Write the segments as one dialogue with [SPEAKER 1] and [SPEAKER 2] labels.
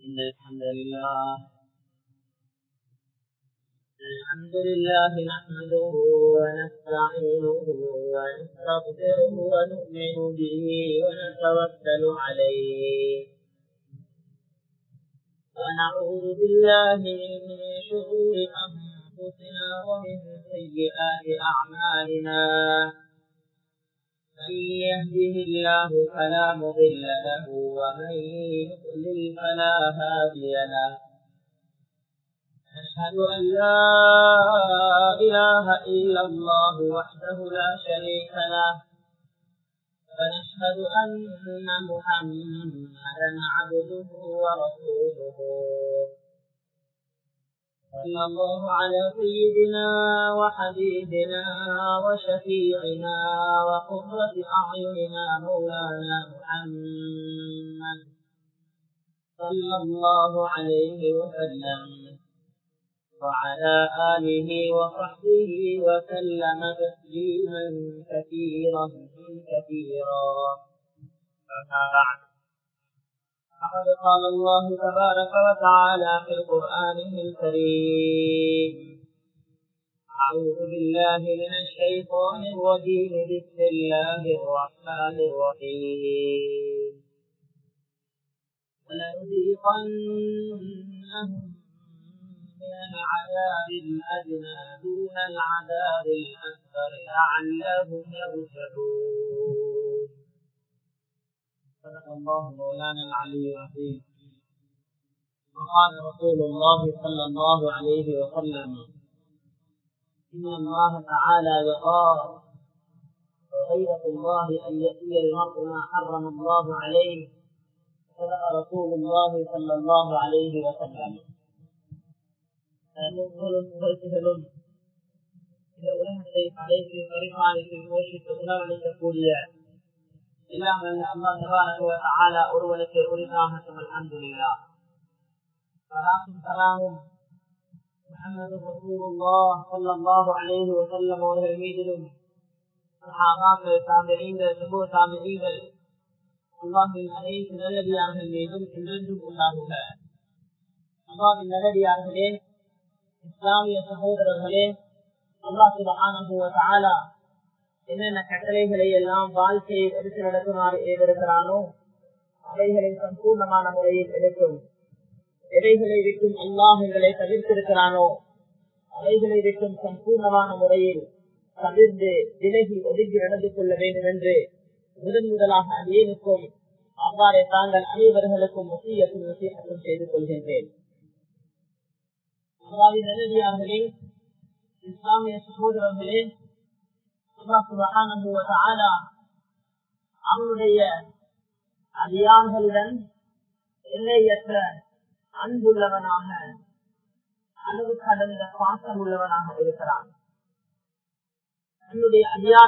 [SPEAKER 1] الحمد لله نحمده ونستعينه ونستغفره ونؤمن به ونتوكل عليه ونعوذ بالله من شرور أنفسنا ومن سيئات أعمالنا من يهده الله فلا مضل له ومن يضلل فلا هادي له أشهد أن لا إله إلا الله وحده لا شريك له ونشهد أن محمدا عبده ورسوله صلى الله على سيدنا وحبيبنا وشفيعنا وقرة أعيننا مولانا محمد صلى الله عليه وسلم وعلى آله وصحبه وسلم تسليما كثيرا أما بعد فقد قال الله تبارك وتعالى في القرآن الكريم أعوذ بالله من الشيطان الرجيم بسم الله الرحمن الرحيم ولنذيقنهم من العذاب الأدنى دون العذاب الأكبر لعلهم يرجعون. صدق الله مولانا العلي العظيم. وقال رسول الله صلى الله عليه وسلم: إن الله تعالى يقال وغيرة الله أن يأتي المرء ما حرم الله عليه. صدق رسول الله صلى الله عليه وسلم. புகழ்ச்சிகளும் இந்த உலகத்தை படைத்து பரிபாலித்து போஷித்து உணவளிக்கக்கூடிய எல்லாம் அல்லாஹ் தபாரக வ தஆலா ஒருவனுக்கு உரித்தாகட்டும். அல்ஹம்துலில்லாஹ். ஸலாத்தும் ஸலாமும் முஹம்மது ரசூலுல்லாஹ் ஸல்லல்லாஹு அலைஹி வஸல்லம் அவர்கள் மீதிலும் சஹாபாக்கள், தாபிஈன்கள், தபூ தாபிஈன்கள், அல்லாஹ்வின் அனைத்து நல்லடியார்கள் மீதும் என்றென்றும் உண்டாகுக. அல்லாஹ்வின் நல்லடியார்களே, இஸ்லாமிய சகோதரர்களே, அல்லாஹ் சுப்ஹானஹு வ தஆலா என்னென்ன கட்டளைகளை எல்லாம் வாழ்க்கையை எடுத்து நடக்குமாறு ஏறிருக்கிறானோ அவைகளை சம்பூர்ணமான முறையில் எடுக்கும், எவைகளை விட்டும் அல்லாஹ் எங்களை தவிர்த்திருக்கிறானோ அவைகளை விட்டும் சம்பூர்ணமான முறையில் தவிர்த்து விலகி ஒதுங்கி நடந்து கொள்ள வேண்டும் என்று முதலாக அடியேனுக்கும் அவ்வாறே தாங்கள் அனைவர்களுக்கும் வசியத்தும் செய்து கொள்கின்றேன். நல்லடியார்களே, இஸ்லாமிய சகோதரர்களே, அல்லாஹ் சுப்ஹானஹு வ தஆலா அவனுடைய அடியார்களுடன் எல்லையற்ற அன்புள்ளவனாக, அளவு கடந்த பாசம் உள்ளவனாக இருக்கிறான். தன்னுடைய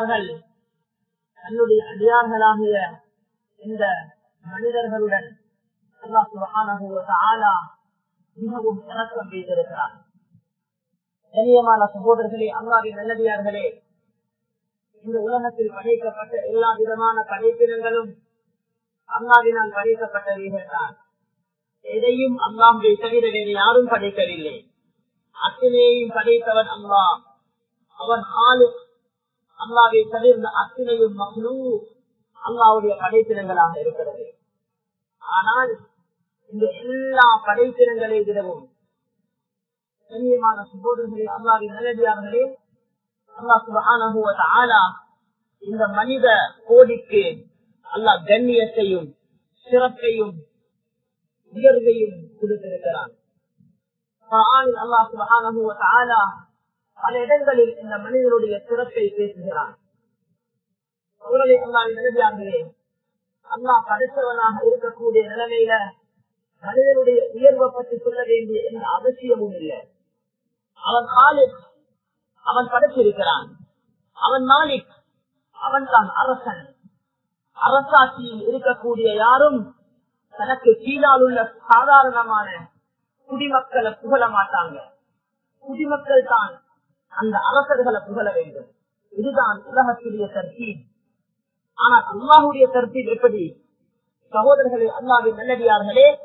[SPEAKER 1] அடியார்களாகிய இந்த மனிதர்களுடன் அல்லாஹ் சுப்ஹானஹு வ தஆலா மிகவும் இறக்கம் வைத்திருக்கிறார். கண்ணியமான சகோதரர்களே, அல்லாஹ்வின் நல்லடியார்களே, இந்த உலகத்தில் படைக்கப்பட்ட எல்லா விதமான படைப்பினங்களும் அல்லாஹ்வினால் படைக்கப்பட்டவைகள் தான். எதையும் அல்லாஹ்வை தவிர வேறு யாரும் படைக்கவில்லை. அத்தனையையும் படைத்தவன் அல்லாஹ். அவன் ஆலிக். அல்லாஹ்வை தவிர்ந்த அத்தனையும் மக்லூக், அல்லாஹ்வுடைய படைப்பினங்களாக இருக்கிறது. ஆனால் இந்த எல்லா படைப்பினங்களை விடவும் கண்ணியமான சகோதரர்களே, அல்லாஹ்வின் நல்லடியார்களே, அல்லாஹ் சுப்ஹானஹு வ தஆலா இந்த மனித கோடிக்கு அல்லாஹ் கண்ணியத்தையும் சிறப்பையும் உயர்வையும் கொடுத்திருக்கிறான். குர்ஆனில் அல்லாஹ் சுப்ஹானஹு வ தஆலா பல இடங்களில் இந்த மனிதனுடைய சிறப்பை பேசுகிறான். அவர்களே, அல்லாஹ்வின் நல்லடியார்களே, அல்லாஹ் படைத்தவனாக இருக்கக்கூடிய நிலைமையில மனிதனுடைய உயர்வை பற்றி சொல்ல வேண்டிய எந்த அவசியமும் இல்லை. அவன் மாலிக், அவன் படைத்திருக்கிறான். அவன் மாலிக், அவன் தான் அரசன். அரசாட்சியில் இருக்கக்கூடிய யாரும் தனக்கு கீழால் உள்ள சாதாரணமான குடிமக்களை புகழ மாட்டாங்க. குடிமக்கள் தான் அந்த அரசர்களை புகழ வேண்டும். இதுதான் உலகத்துடைய தர்த்தீப். ஆனால் அல்லாஹுடைய தர்த்தீப் எப்படி? சகோதரர்களே, அல்லாஹ்வின் நல்லடியார்களே,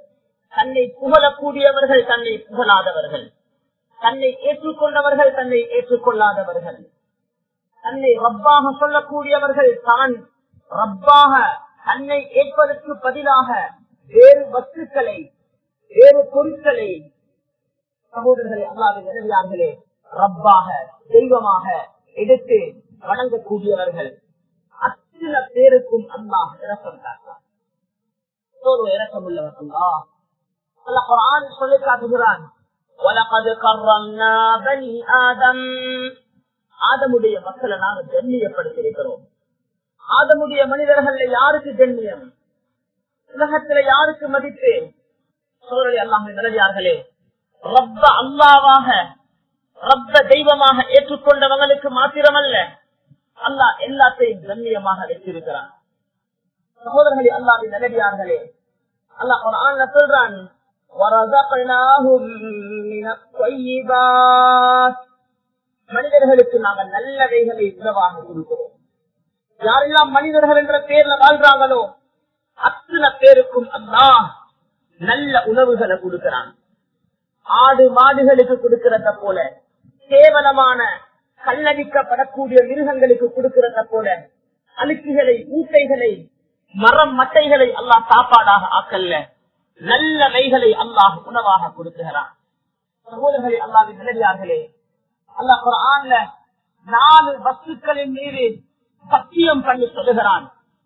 [SPEAKER 2] தன்னை புகழக்கூடியவர்கள், தன்னை புகழாதவர்கள், தன்னை ஏற்றுக்கொண்டவர்கள், தன்னை ஏற்றுக்கொள்ளாதவர்கள், தன்னை ரப்பாக சொல்லக்கூடியவர்கள், தான் ரப்பாக தன்னை ஏற்பதற்கு பதிலாக வேறு வஸ்துக்களை, வேறு பொருட்களை, சகோதரர்களே அல்லாஹ்வின் நல்லடியார்களே, ரப்பாக தெய்வமாக எடுத்து வணங்கக்கூடியவர்கள். அத்தனை பேருக்கும் அல்லாஹ் இரக்கம் காட்டார். இரக்கம் உள்ளவர் அல்லாஹ். அல்லாஹ் குர்ஆன் சொல்லி காட்டுகிறான், வலகத் கர்ரம்னா பனி ஆதம். ஆதமுடைய மக்களை நாங்கள் கண்ணியப்படுத்தியிருக்கிறோம். ஆதமுடைய மனிதர்கள் யாருக்கு கண்ணியம், உலகத்துல யாருக்கு மதிப்பு? சோழரை அல்லாஹ்வின் நல்லடியார்களே, ரப்ப அல்லாஹ்வாக, ரப்ப தெய்வமாக ஏற்றுக்கொண்டவங்களுக்கு மாத்திரமல்ல, அல்லாஹ் எல்லாத்தையும் கண்ணியமாக வைத்திருக்கிறான். சகோதரர்களே அல்லாஹ்வின் நல்லடியார்களே, அல்லாஹ் குர்ஆன்ல சொல்றான், வரஸக்னாஹும் மினத் த்வையிபாத். மனிதர்களுக்கு நாங்கள் நல்லவைகளை உணவாக கொடுக்கிறோம். யாரெல்லாம் மனிதர்கள் என்ற பேர்ல வாழ்றாங்களோ அத்தனை பேருக்கும் அல்லாஹ் நல்ல உணவுகளை கொடுக்கிறான். ஆடு மாடுகளுக்கு கொடுக்கிறத போல, கேவலமான கல்லடிக்கப்படக்கூடிய மிருகங்களுக்கு கொடுக்கிறத போல, அழுக்குகளை, ஊட்டைகளை, மரம் மட்டைகளை அல்லாஹ் சாப்பாடாக ஆக்கல்ல, நல்லவைகளை அல்லாஹ் உணவாக கொடுக்கிறான். சகோதரர்களே அல்லாஹ்வின் நல்லடியார்களே, அல்லாஹ் குர்ஆன்ல 4 வஸ்துக்களின் மீது சத்தியம் பண்ணி சொல்லுகிறான்.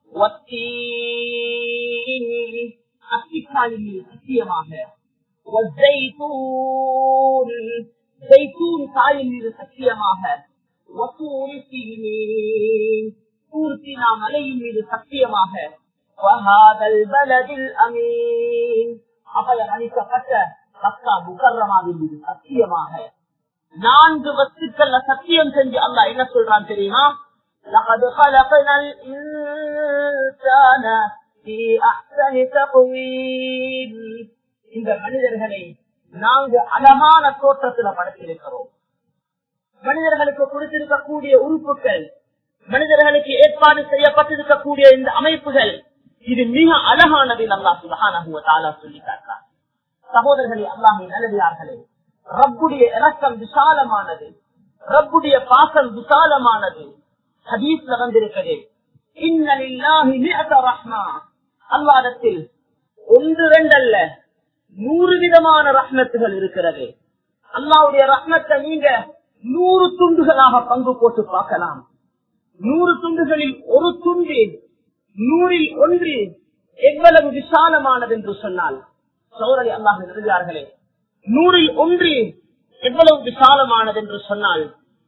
[SPEAKER 2] அத்திக்காயின் மீது சத்தியமாக, காயின் மீது சத்தியமாக, மலையின் மீது சத்தியமாக, அபயமளிக்கப்பட்ட மக்கா முகர்ரமாவின் மீது சத்தியமாக. 4 வஸ்துக்கள்ல சத்தியம் செஞ்சு அல்லாஹ் என்ன சொல்றான் தெரியுமா? لقد خلقنا الإنسان في أحسن تقويم. இந்த மனிதர்களை நாங்கள் அழகான தோற்றத்தில் படைத்திருக்கிறோம். மனிதர்களுக்கு கொடுத்திருக்கக்கூடிய உறுப்புகள், மனிதர்களுக்கு ஏற்பாடு செய்யப்பட்டிருக்கக்கூடிய இந்த அமைப்புகள், இது மிக அழகானது. அல்லாஹ் சுப்ஹானஹு வ தஆலா சொல்லி காட்டுறார். சகோதரர்களே அல்லாஹ்வின் நல்லடியார்களே, ரப்புடைய இரக்கம் விசாலமானது, ரப்புடைய பாசம் விசாலமானது. ஹதீஸ்ல வந்திருக்கிறது, இன்ன லில்லாஹி மிஅத ரஹ்மா. அல்லாஹ்விடத்தில் 1 2 அல்ல 100 விதமான ரஹ்மத்துகள் இருக்கிறது. அல்லாஹ்வுடைய ரஹ்மத்தை நீங்க 100 துண்டுகளாக பங்கு போட்டு பார்க்கலாம். 100 துண்டுகளில் ஒரு துண்டு 100ல் 1 எவ்வளவு விசாலமானது என்று சொன்னால், சகோதரர்களே அல்லாஹ்வின் நல்லடியார்களே, 100ல் 1 எவ்வளவு விசாலமானது என்று சொன்னால்,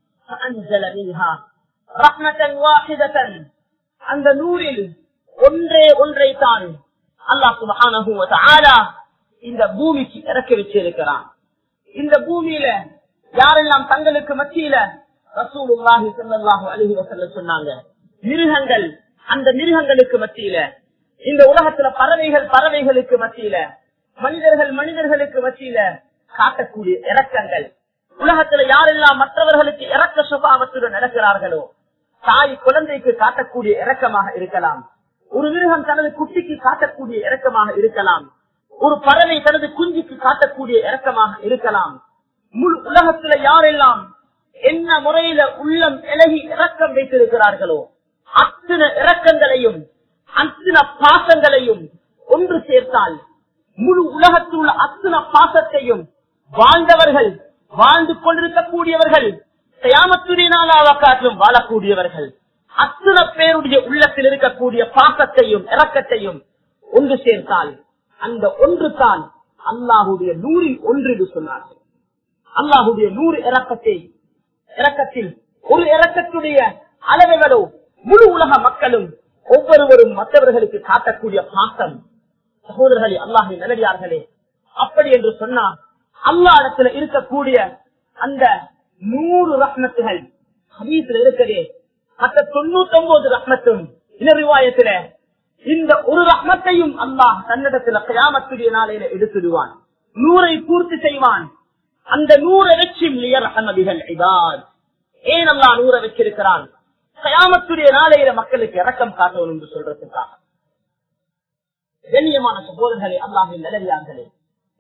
[SPEAKER 2] அந்த 100ல் ஒன்றை தான் அல்லாஹ் சுப்ஹானஹு வ தஆலா இந்த பூமிக்கு இறக்கி வச்சிருக்கிறான். இந்த பூமியில யாரெல்லாம் தங்களுக்கு மத்தியில ரசூலுல்லாஹி ஸல்லல்லாஹு அலைஹி வஸல்லம் சொன்னாங்க, மிருகங்கள், அந்த மிருகங்களுக்கு மத்தியில, இந்த உலகத்துல பறவைகளுக்கு மத்தியில, மனிதர்களுக்கு மத்தியில காட்டக்கூடிய இரக்கங்கள், உலகத்துல யாரெல்லாம் மற்றவர்களுக்கு இரக்க சுபாவத்துடன் நடக்கிறார்களோ, தாய் குழந்தைக்கு காட்டக்கூடிய இரக்கமாக இருக்கலாம், ஒரு மிருகம் தனது குட்டிக்கு காட்டக்கூடிய இரக்கமாக இருக்கலாம், ஒரு பறவை தனது குஞ்சுக்கு காட்டக்கூடிய இரக்கமாக இருக்கலாம். முழு உலகத்துல யாரெல்லாம் என்ன முறையில உள்ளம் இலகி இரக்கம் வைத்திருக்கிறார்களோ அத்தனை இரக்கங்களையும் அத்தனை பாசங்களையும் ஒன்று சேர்த்தால் முழு உலகத்தில் உள்ள அத்தனை பாசத்தையும் வாழ்ந்தவர்கள், வாழ்ந்து கொண்டிருக்கக்கூடியவர்கள், கியாமத்துடைய நாளாக காட்டிலும் வாழக்கூடியவர்கள், அத்தனை பேருடைய உள்ளத்தில் இருக்கக்கூடிய பாசத்தையும் இரக்கத்தையும் ஒன்று சேர்த்தால் அந்த ஒன்று தான் அல்லாஹுடைய 100ல் 1 சொன்னார்கள். அல்லாஹுடைய 100 இரக்கத்தில் ஒரு இரக்கத்துடைய அளவுகளோ முழு உலக மக்களும் ஒவ்வொருவரும் மற்றவர்களுக்கு காட்டக்கூடிய பாசம். சகோதரர்களே அல்லாஹ்வின் நல்லடியார்களே, அப்படி என்று சொன்னால் அல்லாஹ்விடத்துல இருக்கக்கூடிய அந்த 100 ரஹ்மத்துகள் ஹதீஸ்ல இருக்கிறதே, மற்ற 99 ரஹ்மத்தும் ரிவாயத்துல இந்த ஒரு ரஹ்மத்தையும் அல்லாஹ் தன்னிடத்துல கியாமத்துடைய நாளையில எடுத்துடுவான், 100ஐ பூர்த்தி செய்வான். அந்த 100 வச்சு லியர்ஹமபிஹல் இபாத். ஏன் அல்லாஹ் 100 வச்சிருக்கிறான்? கியாமத்துடைய நாளையில மக்களுக்கு இரக்கம் காட்டணும் என்று சொல்றதுக்காக. கண்ணியமான சகோதரர்களே, அல்லாஹ்வின் நல்லடியார்களே,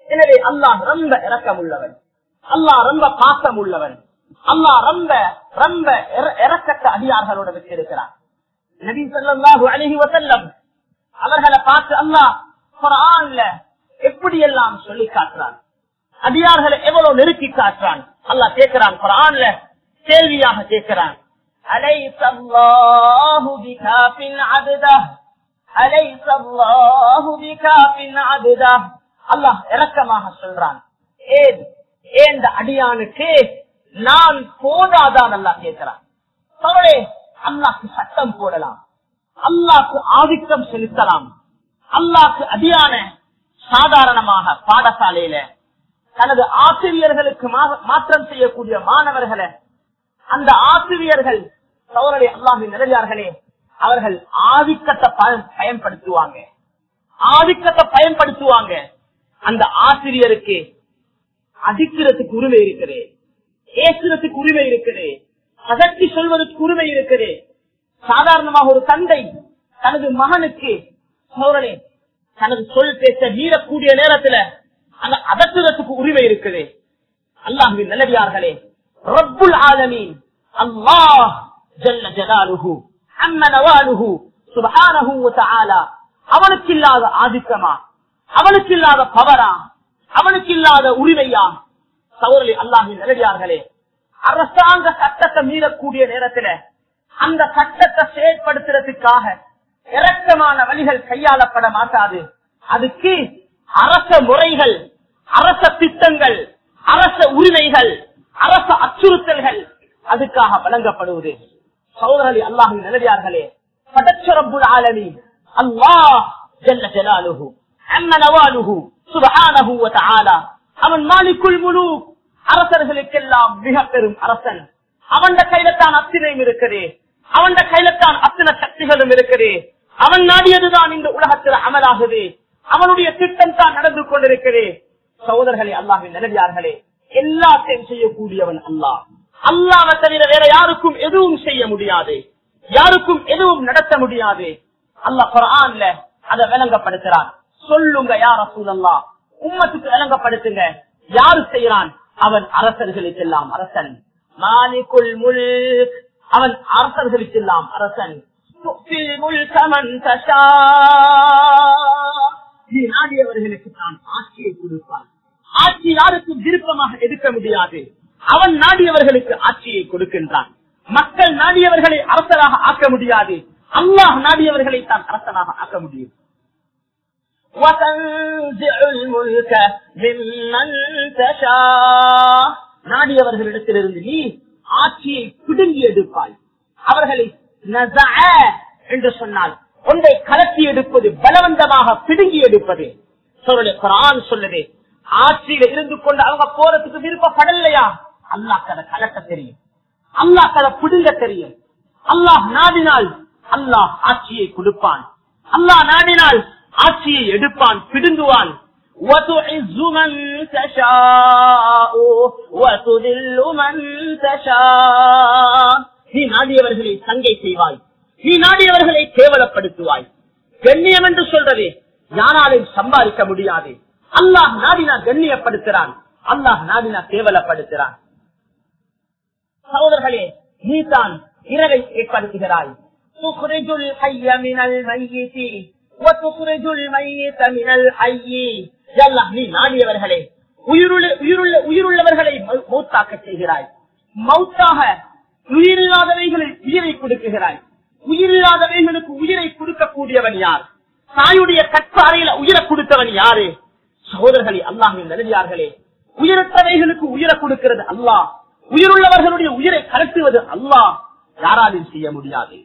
[SPEAKER 2] எனவே அல்லாஹ் ரொம்ப இரக்கம் உள்ளவன், அல்லாஹ் ரொம்ப பாசம் உள்ளவன், அல்லாஹ் ரொம்ப ரொம்ப இரக்கத்த அடியார்களோட வச்சிருக்கிறார். நபி ஸல்லல்லாஹு அலைஹி வஸல்லம் அவர்களை பார்த்து அல்லாஹ் குர்ஆன்ல எப்படி எல்லாம் சொல்லி காட்டுறான், அடியார்களை எவ்வளவு நெருக்கி காட்டுறான். அல்லாஹ் கேட்கிறான், குர்ஆன்ல கேள்வியாக கேட்கிறான், அலைஸல்லாஹு பிகாஃபின் அப்தஹ், அலைஸல்லாஹு பிகாஃபின் அப்தஹ். அல்லாஹ் இரக்கமாக சொல்றான், ஏன் அடியானுக்கு நான் போதாதான் அல்லாஹ் கேட்கிறான். அல்லாஹ்க்கு சட்டம் போடலாம், அல்லாஹ்க்கு ஆதிக்கம் செலுத்தலாம். அல்லாஹ்க்கு அடியான சாதாரணமாக பாடசாலையில தனது ஆசிரியர்களுக்கு மாற்றம் செய்யக்கூடிய மாணவர்களை அந்த ஆசிரியர்கள் சோழரை அல்லாஹின் நிலையார்களே அவர்கள் ஆதிக்கத்தை பயன்படுத்துவாங்க. அந்த ஆசிரியருக்கு அடிக்கிறதுக்கு உரிமை இருக்குது, ஏசுறதுக்கு உரிமை இருக்குது, அதற்கு சொல்வதற்கு உரிமை இருக்குது. சாதாரணமாக ஒரு தந்தை தனது மகனுக்கு சோழனே தனது சொல் பேச மீறக்கூடிய நேரத்துல அந்த அதட்டுறதுக்கு உரிமை இருக்குது. அல்லாஹ்வின் நல்லடியார்களே, ரப்புல் ஆலமீன் அல்லாஹ் ஜல்ல ஜலாலுஹு அம்ம நவாலுஹு சுப்ஹானஹு வ தஆலா அவனுக்கு இல்லாத ஆதிக்கமா, அவனுக்கு இல்லாத பவரா, அவனுக்கு இல்லாத உரிமையா? சகோதரர்களே, அல்லாஹ்வின் நல்லடியார்களே, அரசாங்க சட்டத்தை மீறக்கூடிய நேரத்துல அந்த சட்டத்தை செயற்படுத்துறதுக்காக இரக்கமான வழிகள் கையாளப்பட மாட்டாது. அதுக்கு அரச முறைகள், அரச திட்டங்கள், அரச உரிமைகள், அரச அச்சுறுத்தல்கள் அதுக்காக வழங்கப்படுவது. சகோதரர்களே, அல்லாஹ்வின் நல்லடியார்களே, படைச்ச ரப்புல் ஆலமீன் அல்லாஹ் ஜல்ல ஜலாலுஹு அம்ம நவாலுஹு சுப்ஹானஹு வ தஆலா அவன் மாலிகுல் முலூக், அரசர்களுக்கெல்லாம் மிக பெரும் அரசன். அவன் கையில்தான் அத்தனையும் இருக்குது, அவன் கையில்தான் அத்தனை சக்திகளும் இருக்குது. அவன் நாடியதுதான் இந்த உலகத்தில் அமலாகுது, அவனுடைய திட்டம் தான் நடந்து கொண்டிருக்கிறது. சகோதரர்களே, அல்லாஹ்வின் நல்லடியார்களே, எல்லாத்தையும் செய்யக்கூடியவன் அல்லாஹ். அல்லாஹ்வை தவிர வேற யாருக்கும் எதுவும் செய்ய முடியாது, யாருக்கும் எதுவும் நடத்த முடியாது. அல்லாஹ் குர்ஆன்ல அதை விளங்கப்படுத்துறான். சொல்லுங்க யா ரசூலல்லாஹ், உம்மத்துக்கு விளங்கப்படுத்துங்க. யாரு செய்யறான்? அவன் அரசர்களுக்கெல்லாம் அரசன். மாலிகுல் முல்க், அவன் அரசர்களுக்கெல்லாம் அரசன். நாடியவர்களுக்கு தான் ஆட்சியை கொடுப்பான். ஆட்சி யாருக்கும் விருப்பமாக எடுக்க முடியாது, அவன் நாடியவர்களுக்கு ஆட்சியை கொடுக்கின்றான். மக்கள் நாடியவர்களை அரசராக ஆக்க முடியாது, அல்லாஹ் நாடியவர்களை தான் அரசனாக ஆக்க முடியும். நாடியவர்களிடத்திலிருந்து நீ ஆட்சியை பிடுங்கி எடுப்பாய். அவர்களை என்று சொன்னால் ஒன்றை கலத்தி எடுப்பது, பலவந்தமாக பிடுங்கி எடுப்பது. குர்ஆன் சொல்லுது, ஆட்சியில இருந்து கொண்டு அவங்க போறதுக்கு விருப்பப்படலையா, அல்லாஹ் அதை கலட்ட தெரியும், அல்லாஹ் அதை பிடுங்க தெரியும். அல்லாஹ் நாடினால் அல்லாஹ் ஆட்சியை கொடுப்பான், அல்லாஹ் நாடினால் ஆட்சியை எடுப்பான், பிடுங்குவான். நீ நாடியவர்களை சங்கை செய்வாய், நீ நாடியவர்களை கேவலப்படுத்துவாய். கண்ணியம் என்று சொல்றது யாராலும் சம்பாதிக்க முடியாது. அல்லாஹ் நாடினா கண்ணியப்படுத்துறான், அல்லாஹ் நாடினா கேவலப்படுத்துறான். சகோதரர்களே, நீ தான் இரவை ஏற்படுத்துகிறாய். துக்ரிஜுல் ஹய்ய மினல் மையிதி வ துக்ரிஜுல் மையித மினல் ஹய்யி. அல்லாஹ் நீ நாடியவர்களை உயிருள்ளவர்களை மௌத்தாக்க செய்கிறாய், மௌத்தாக உயிரில்லாதவைகளில் உயிரை கொடுக்குகிறாய். உயிரில்லாதவைகளுக்கு உயிரை கொடுக்கக்கூடியவன் யார்? தாயுடைய கற்பாறையில உயிரை கொடுத்தவன் யாரு? சகோதரர்களே, அல்லாஹ்வின் நல்லடியார்களே, உயிரற்றவைகளுக்கு உயிரை கொடுக்கிறது அல்லாஹ், உயிருள்ளவர்களுடைய உயிரை கலட்டுவது அல்லாஹ், யாராலும் செய்ய முடியாது.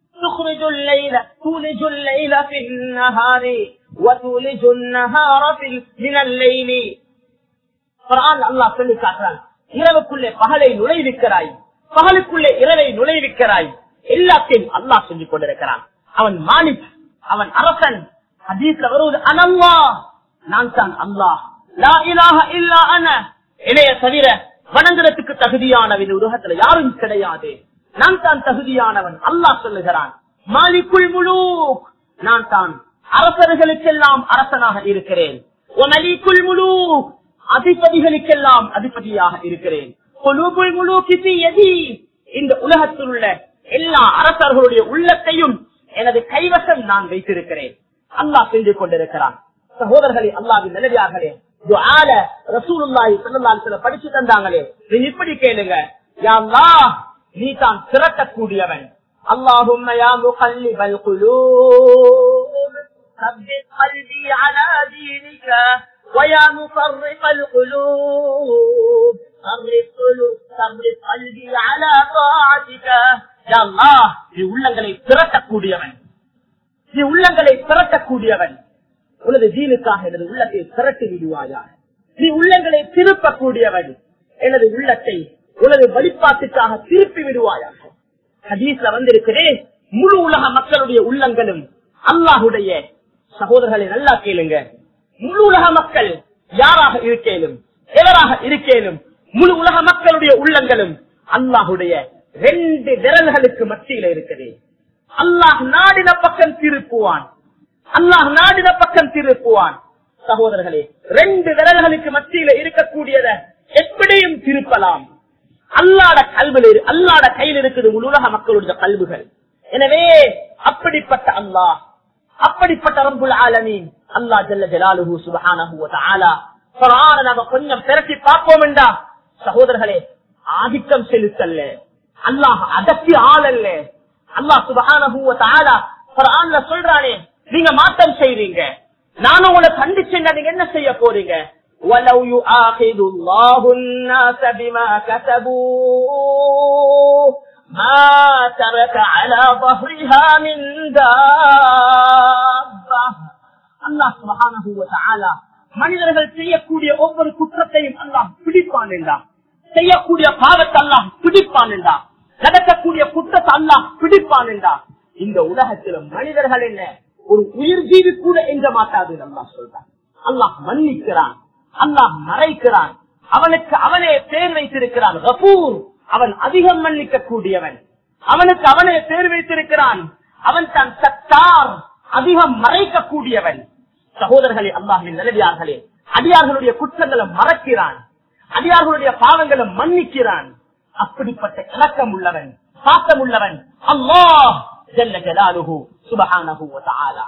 [SPEAKER 2] அல்லாஹ் சொல்லி காட்டுறான், இரவுக்குள்ளே பகலை நுழைவிக்கிறாய், பகலுக்குள்ளே இரவை நுழைவிக்கிறாய். எல்லாத்தையும் அல்லாஹ் சொல்லிக் கொண்டிருக்கிறான். அவன் மாலிக், அவன் அரசன். ஹதீஸ்ல வருவது அனல்லாஹ், நான் தான் அல்லாஹ், லா இலாஹ இல்லா அன, இளைய தவிர வணங்குறதுக்கு தகுதியானவன் உலகத்துல யாரும் கிடையாது, நான் தான் தகுதியானவன். அல்லாஹ் சொல்லுகிறான், மாலிகுல் முலூக், நான் தான் அரசர்களுக்கெல்லாம் அரசனாக இருக்கிறேன். வமலிகுல் முலூக், அதிபதிகளுக்கெல்லாம் அதிபதியாக இருக்கிறேன். குலூபுல் முலூகி ஃபீ யதி, இந்த உலகத்தில் உள்ள எல்லா அரசர்களுடைய உள்ளத்தையும் எனது கைவசம் நான் வைத்திருக்கிறேன். அல்லாஹ் செஞ்சு கொண்டிருக்கிறான். சகோதரர்களே, அல்லாஹ்வின் நல்லடியார்களே, துஆல ரசூலுல்லாஹி ஸல்லல்லாஹு அலைஹி வஸல்லம் படிச்சு தந்தாங்களே, நீ இப்படி கேளுங்க, யா அல்லாஹ் நீ தான் திரட்டக்கூடியவன். அல்லாஹும்ம யா முகல்லிபல் குலூப் ثبت قلبي على دينك ويا مصرف القلوب ثبت قلبي على طاعتك. يا الله நீ உள்ளங்களை திரட்டக்கூடியவன், நீ உள்ளங்களை திரட்டக்கூடியவன். உனது தீனுக்காக எனது உள்ளத்தை திரட்டி விடுவாயா. நீ உள்ளங்களை திருப்பக்கூடியவன், எனது உள்ளத்தை உனது வழிபாட்டுக்காக திருப்பி விடுவாயா. ஹதீஸ்ல வந்திருக்கிறேன், முழு உலக மக்களுடைய உள்ளங்களும் அல்லாஹுடைய. சகோதரர்களை நல்லா கேளுங்க, முழு உலக மக்கள் யாராக இருக்கேனும் எவராக இருக்கேனும் முழு உலக மக்களுடைய உள்ளங்களும் அல்லாஹுடைய 2 விரல்களுக்கு மத்தியில இருக்குது. அல்லாஹ் நாடின பக்கம் திருப்புவான், அல்லாஹ் நாடின பக்கம் திருப்புவான். சகோதரர்களே, 2 விரல்களுக்கு மத்தியில இருக்கக்கூடியத எப்படியும் திருப்பலாம். அல்லாஹ்வுடைய கையில் இருக்குது முழு உலக மக்களுடைய கல்புகள். எனவே அப்படிப்பட்ட அல்லாஹ், அப்படிப்பட்ட ரப்புல் ஆலமீன் அல்லாஹ் ஜல்ல ஜலாலுஹு சுப்ஹானஹு வ தஆலா குர்ஆனை நாம கொஞ்சம் திரட்டி பார்ப்போம் என்றா சகோதரர்களே, ஆதிக்கம் செலுத்தல்ல, அல்லாஹ் அதற்கு ஆளல்ல. அல்லாஹ் சுப்ஹானஹு வ தஆலா குர்ஆன்ல சொல்றானே, நீங்க மாற்றம் செய்றீங்க, நான் உங்களை கண்டிச்சேன்னா நீங்க என்ன செய்ய போறீங்க? وَلَوْ يُؤَاخِذُ اللَّهُ النَّاسَ بِمَا كَسَبُوا مَا تَرَكَ عَلَى ظَهْرِهَا مِنْ دَابَّةٍ. அல்லாஹ் சுப்ஹானஹு வ தஆலா மனிதர்கள் செய்யக்கூடிய ஒவ்வொரு குற்றத்தையும் அல்லாஹ் பிடிப்பான் என்றான், செய்யக்கூடிய பாவத்தை அல்லாஹ் பிடிப்பான் என்றான், நடக்கக்கூடிய குற்றத்தை அல்லாஹ் பிடிப்பான் என்றான். இந்த உலகத்தில் மனிதர்கள் என்ன ஒரு உயிர் ஜீவி கூட எஞ்ச மாட்டாது அல்லாஹ் சொல்றான். அல்லாஹ் மன்னிக்கிறான், அல்லாஹ் மறைக்கிறான். அவனுக்கு அவனே பேர் வைத்திருக்கிறான் கஃபூர், அவன் அதிகம் மன்னிக்க கூடியவன். அவனுக்கு அவனே பேர் வைத்திருக்கிறான், அவன் தான் சத்தார், அதிகம் மறைக்க கூடியவன். சகோதரர்களே, அல்லாஹ்வின் நல்லடியார்களே, அடியார்களுடைய குற்றங்களை மறக்கிறான், அடியார்களுடைய பாவங்களை மன்னிக்கிறான். அப்படிப்பட்ட இரக்கம் உள்ளவன், பாசம் உள்ளவன் அல்லாஹ் ஜல்ல ஜலாலுஹு சுப்ஹானஹு வ தஆலா.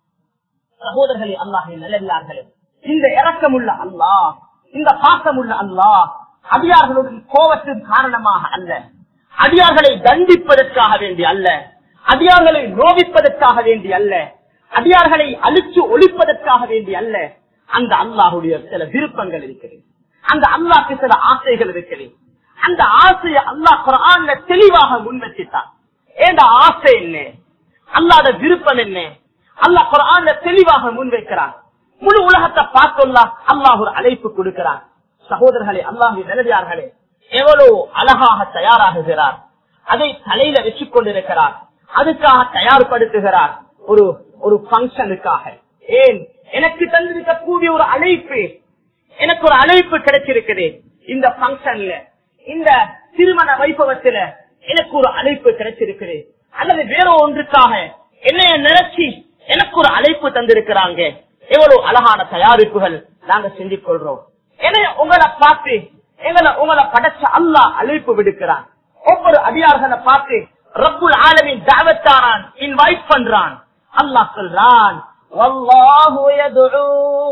[SPEAKER 2] சகோதரர்களே, அல்லாஹ்வின் நல்லடியார்களே, இந்த இரக்கமுள்ள அல்லாஹ், இந்த பாசமுள்ள அல்லாஹ் அடியார்களுடைய கோபத்தின் காரணமாக அல்ல, அடியார்களை தண்டிப்பதற்காக வேண்டி அல்ல, அடியார்களை நோவிப்பதற்காக வேண்டி அல்ல, அடியார்களை அழிச்சு ஒழிப்பதற்காக வேண்டி அல்ல. அந்த அல்லாஹுடைய சில விருப்பங்கள் இருக்கிறது, அந்த அல்லாஹ்க்கு சில ஆசைகள் இருக்கிறது. அந்த ஆசையை அல்லாஹ் குர்ஆன்ல தெளிவாக முன்வச்சிட்டான். ஏண்டா ஆசை என்ன, அல்லாஹ்ட விருப்பம் என்ன, அல்லாஹ் குர்ஆன்ல தெளிவாக முன்வைக்கிறான். முழு உலகத்தை பார்த்துள்ளா அல்லாஹ் ஒரு அழைப்பு கொடுக்கிறான். சகோதரர்களே, அல்லாஹ்வின் நல்லடியார்களே, எவ்வளவு அழகாக தயாராகுகிறார், அதை தலையில வச்சுக் கொண்டிருக்கிறார், அதுக்காக தயார்படுத்துகிறார் ஒரு பங்கனுக்காக. ஏன் எனக்கு தந்திருக்கக்கூடிய ஒரு அழைப்பு, எனக்கு ஒரு அழைப்பு கிடைச்சிருக்குது. இந்த பங்கன்ல, இந்த திருமண வைபவத்துல எனக்கு ஒரு அழைப்பு கிடைச்சிருக்குது, அல்லது வேற ஒன்றுக்காக என்னைய நினைச்சு எனக்கு ஒரு அழைப்பு தந்திருக்கிறாங்க. எவ்வளவு அழகான தயாரிப்புகள் நாங்க செஞ்சு கொள்றோம். உங்களை பார்த்து உங்களை படைச்ச அல்லாஹ் அழைப்பு விடுக்கிறான். ஒவ்வொரு அடியார்களை பார்த்து ரப்புல் ஆலமீன் தஅவத்தானான், இன்வைட் பண்றான். அல்லாஹ் சொல்றான், வல்லாஹு யதுஉ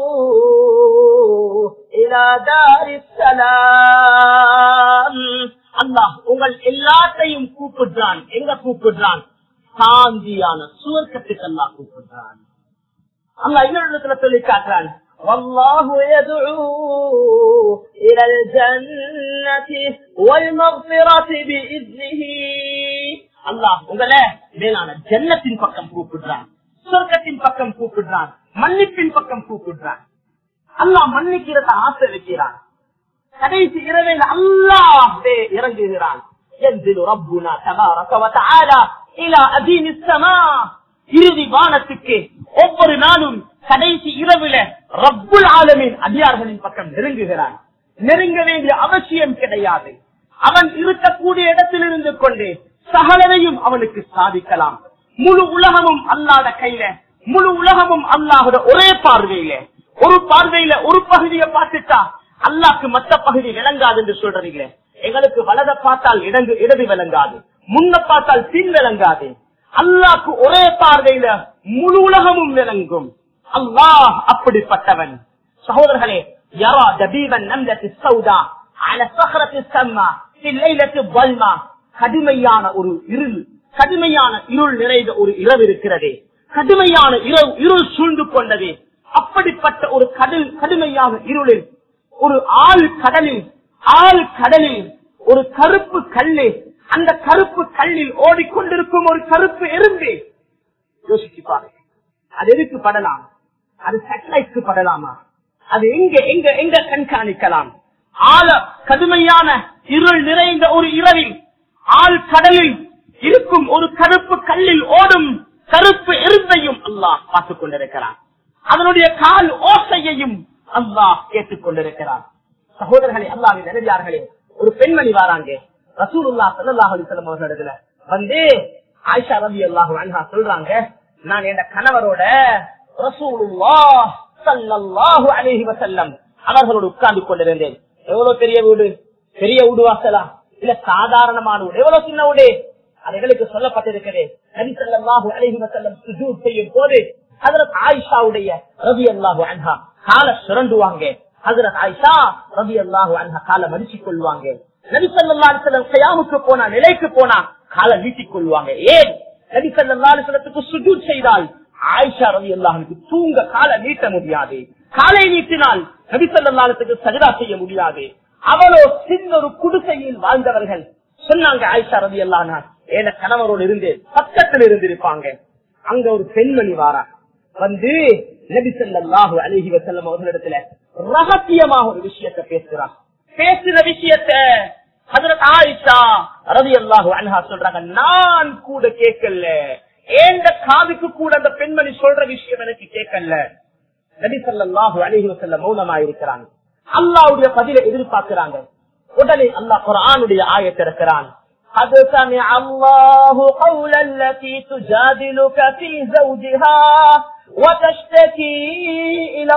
[SPEAKER 2] இலா தாரிஸ் ஸலாம். அல்லாஹ் உங்கள் எல்லாத்தையும் கூப்பிடுறான். எங்க கூப்பிடுறான்? சாந்தியான சுவர்க்கத்துக்கு அல்லாஹ் கூப்பிடுறான். அல்லாஹ் இன்னொரு இடத்துல சொல்லி காட்டுறான், வல்லாஹு யதுஉ இலல் ஜன்னதி வல் மக்ஃபிரதி பிஇذنஹி. அல்லாஹ் உங்களை மேலான ஜன்னத்தின் பக்கம் கூப்பிடுறான், சொர்க்கத்தின் பக்கம் கூப்பிடுறான், மன்னிப்பின் பக்கம் கூப்பிடுறான். அல்லாஹ் மன்னிக்கிறத ஆசை வைக்கிறான். கடைசி இரவில் அல்லாஹ் இறங்குகிறான். யன்சிலு ரப்புனா தபாரக வ தஆலா இலா அதீனிஸ் ஸமா. இறுதி வானத்துக்கு ஒவ்வொரு நாளும் கடைசி இரவுல ரப்புல் ஆலமீன் அடியார்களின் பக்கம் நெருங்குகிறான். நெருங்க வேண்டிய அவசியம் கிடையாது. அவன் இருக்கக்கூடிய இடத்தில் இருந்து கொண்டு சகலரையும் அவனுக்கு சாதிக்கலாம். முழு உலகமும் அல்லாஹ்வுடைய கையில, முழு உலகமும் அல்லாஹ்வுடைய ஒரே பார்வையில, ஒரு பார்வையில ஒரு பகுதியை பார்த்துட்டா அல்லாஹ்க்கு மற்ற பகுதி விளங்காது என்று சொல்றீங்களே. எங்களுக்கு வலத பார்த்தால் இடது விளங்காது, முன்ன பார்த்தால் பின் விளங்காது. அல்லாஹ்க்கு ஒரே பார்வையில முழு உலகமும் விளங்கும். அல்லாஹ் அப்படிப்பட்டவன். சகோதரர்களே, யரா தபீபன் நம்லத்தி ஸௌதா அலா ஸஹரத்தி ஸம்மா ஃபி லைலத்தி ظلமா. கடுமையான ஒரு இருள் நிறைந்த ஒரு இரவு இருக்கிறது. கடுமையான இருள் சூழ்ந்து கொண்டது. அப்படிப்பட்ட ஒரு கடுமையான இருளில் ஒரு ஆழ் கடலில் ஒரு கருப்பு கல்லு, அந்த கருப்பு கல்லில் ஓடிக்கொண்டிருக்கும் ஒரு கருப்பு எறும்பு. யோசிச்சு பாருங்க, அது எதுக்கு படலாம்? அது சேட்டலைட்க்கு படலாமா? அது எங்க கண்காணிக்கலாம்? கடுமையான இருள் நிறைந்த ஒரு இரவில் ஆழ் கடலில் இருக்கும் ஒரு கருப்பு கல்லில் ஓடும் கருப்பு எறும்பையும் அல்லாஹ் பார்த்துக் கொண்டிருக்கிறான். அதனுடைய கால் ஓசையையும் அல்லாஹ் கேட்டுக் கொண்டிருக்கிறான். சகோதரர்களே, அல்லாஹ்வின் நபியார்களே, ஒரு பெண்மணி வாராங்க ரசூலுல்லாஹ் ஸல்லல்லாஹு அலைஹி வஸல்லம் அவர்களிடத்துல வந்து ஆயிஷா ரலியல்லாஹு அன்ஹா சொல்றாங்க, நான் என் கணவரோட ரசூலுல்லாஹ் ஸல்லல்லாஹு அலைஹி வஸல்லம் அவர்களோடு உட்கார்ந்து கொண்டிருந்தேன். எவ்வளவு பெரிய வீடு, பெரிய வீடு வாசலா இல்ல சாதாரணமான வீடு, எவ்வளவு சின்ன வீடு? அது எங்களுக்கு சொல்லப்பட்டிருக்கிறது. நபி ஸல்லல்லாஹு அலைஹி வஸல்லம் சுஜூத் செய்யும் போது ஹஜ்ரத் ஆயிஷாவுடைய ரலியல்லாஹு அன்ஹா காலை சுரண்டுவாங்க. ஹஜ்ரத் ஆயிஷா ரலியல்லாஹு அன்ஹா காலை மடிச்சுக் கொள்வாங்க. நபி ஸல்லல்லாஹு அலைஹி வஸல்லம் கியாமுக்கு போனா, நிலைக்கு போனா காலை நீட்டிக் கொள்வாங்க. ஏன்? நபி ஸல்லல்லாஹு அலைஹி வஸல்லத்துக்கு சுஜூத் செய்தால் ஆயிஷா ரலியல்லாஹு அன்ஹா தூங்க காலை நீட்ட முடியாது. காலை நீட்டினால் நபி ஸல்லல்லாஹு அலைஹி வஸல்லம் சஜ்தா செய்ய முடியாது. அவளோ சின்ன ஒரு குடிசையில் வாழ்ந்தவர்கள். சொன்னாங்க ஆயிஷா ரலியல்லாஹு அன்ஹா, என் கணவரோடு இருந்து பக்கத்தில் இருந்திருப்பாங்க. அங்க ஒரு பெண்மணி வாரா வந்து நபி ஸல்லல்லாஹு அலைஹி வஸல்லம் அவர்களிடத்துல ரகசியமாக ஒரு விஷயத்தை பேசுறான். பேசுற விஷயத்தை ஹஜ்ரத் ஆயிஷா ரலியல்லாஹு அன்ஹா சொல்றாங்க, நான் கூட கேட்கல, ஏண்ட காதுக்கு கூட அந்த பெண்மணி சொல்ற விஷயம் எனக்கு கேட்கல. நபி ஸல்லல்லாஹு அலைஹி வஸல்லம் மௌனமா இருக்கிறாங்க. அல்லாஹ்வுடைய பதிலை எதிர்பார்க்கிறாங்க. உடனே அல்லாஹ் குர்ஆனுடைய ஆயத்தை இறக்குறான். قد سمع الله قول التي تجادلك في زوجها وتشتكي إلى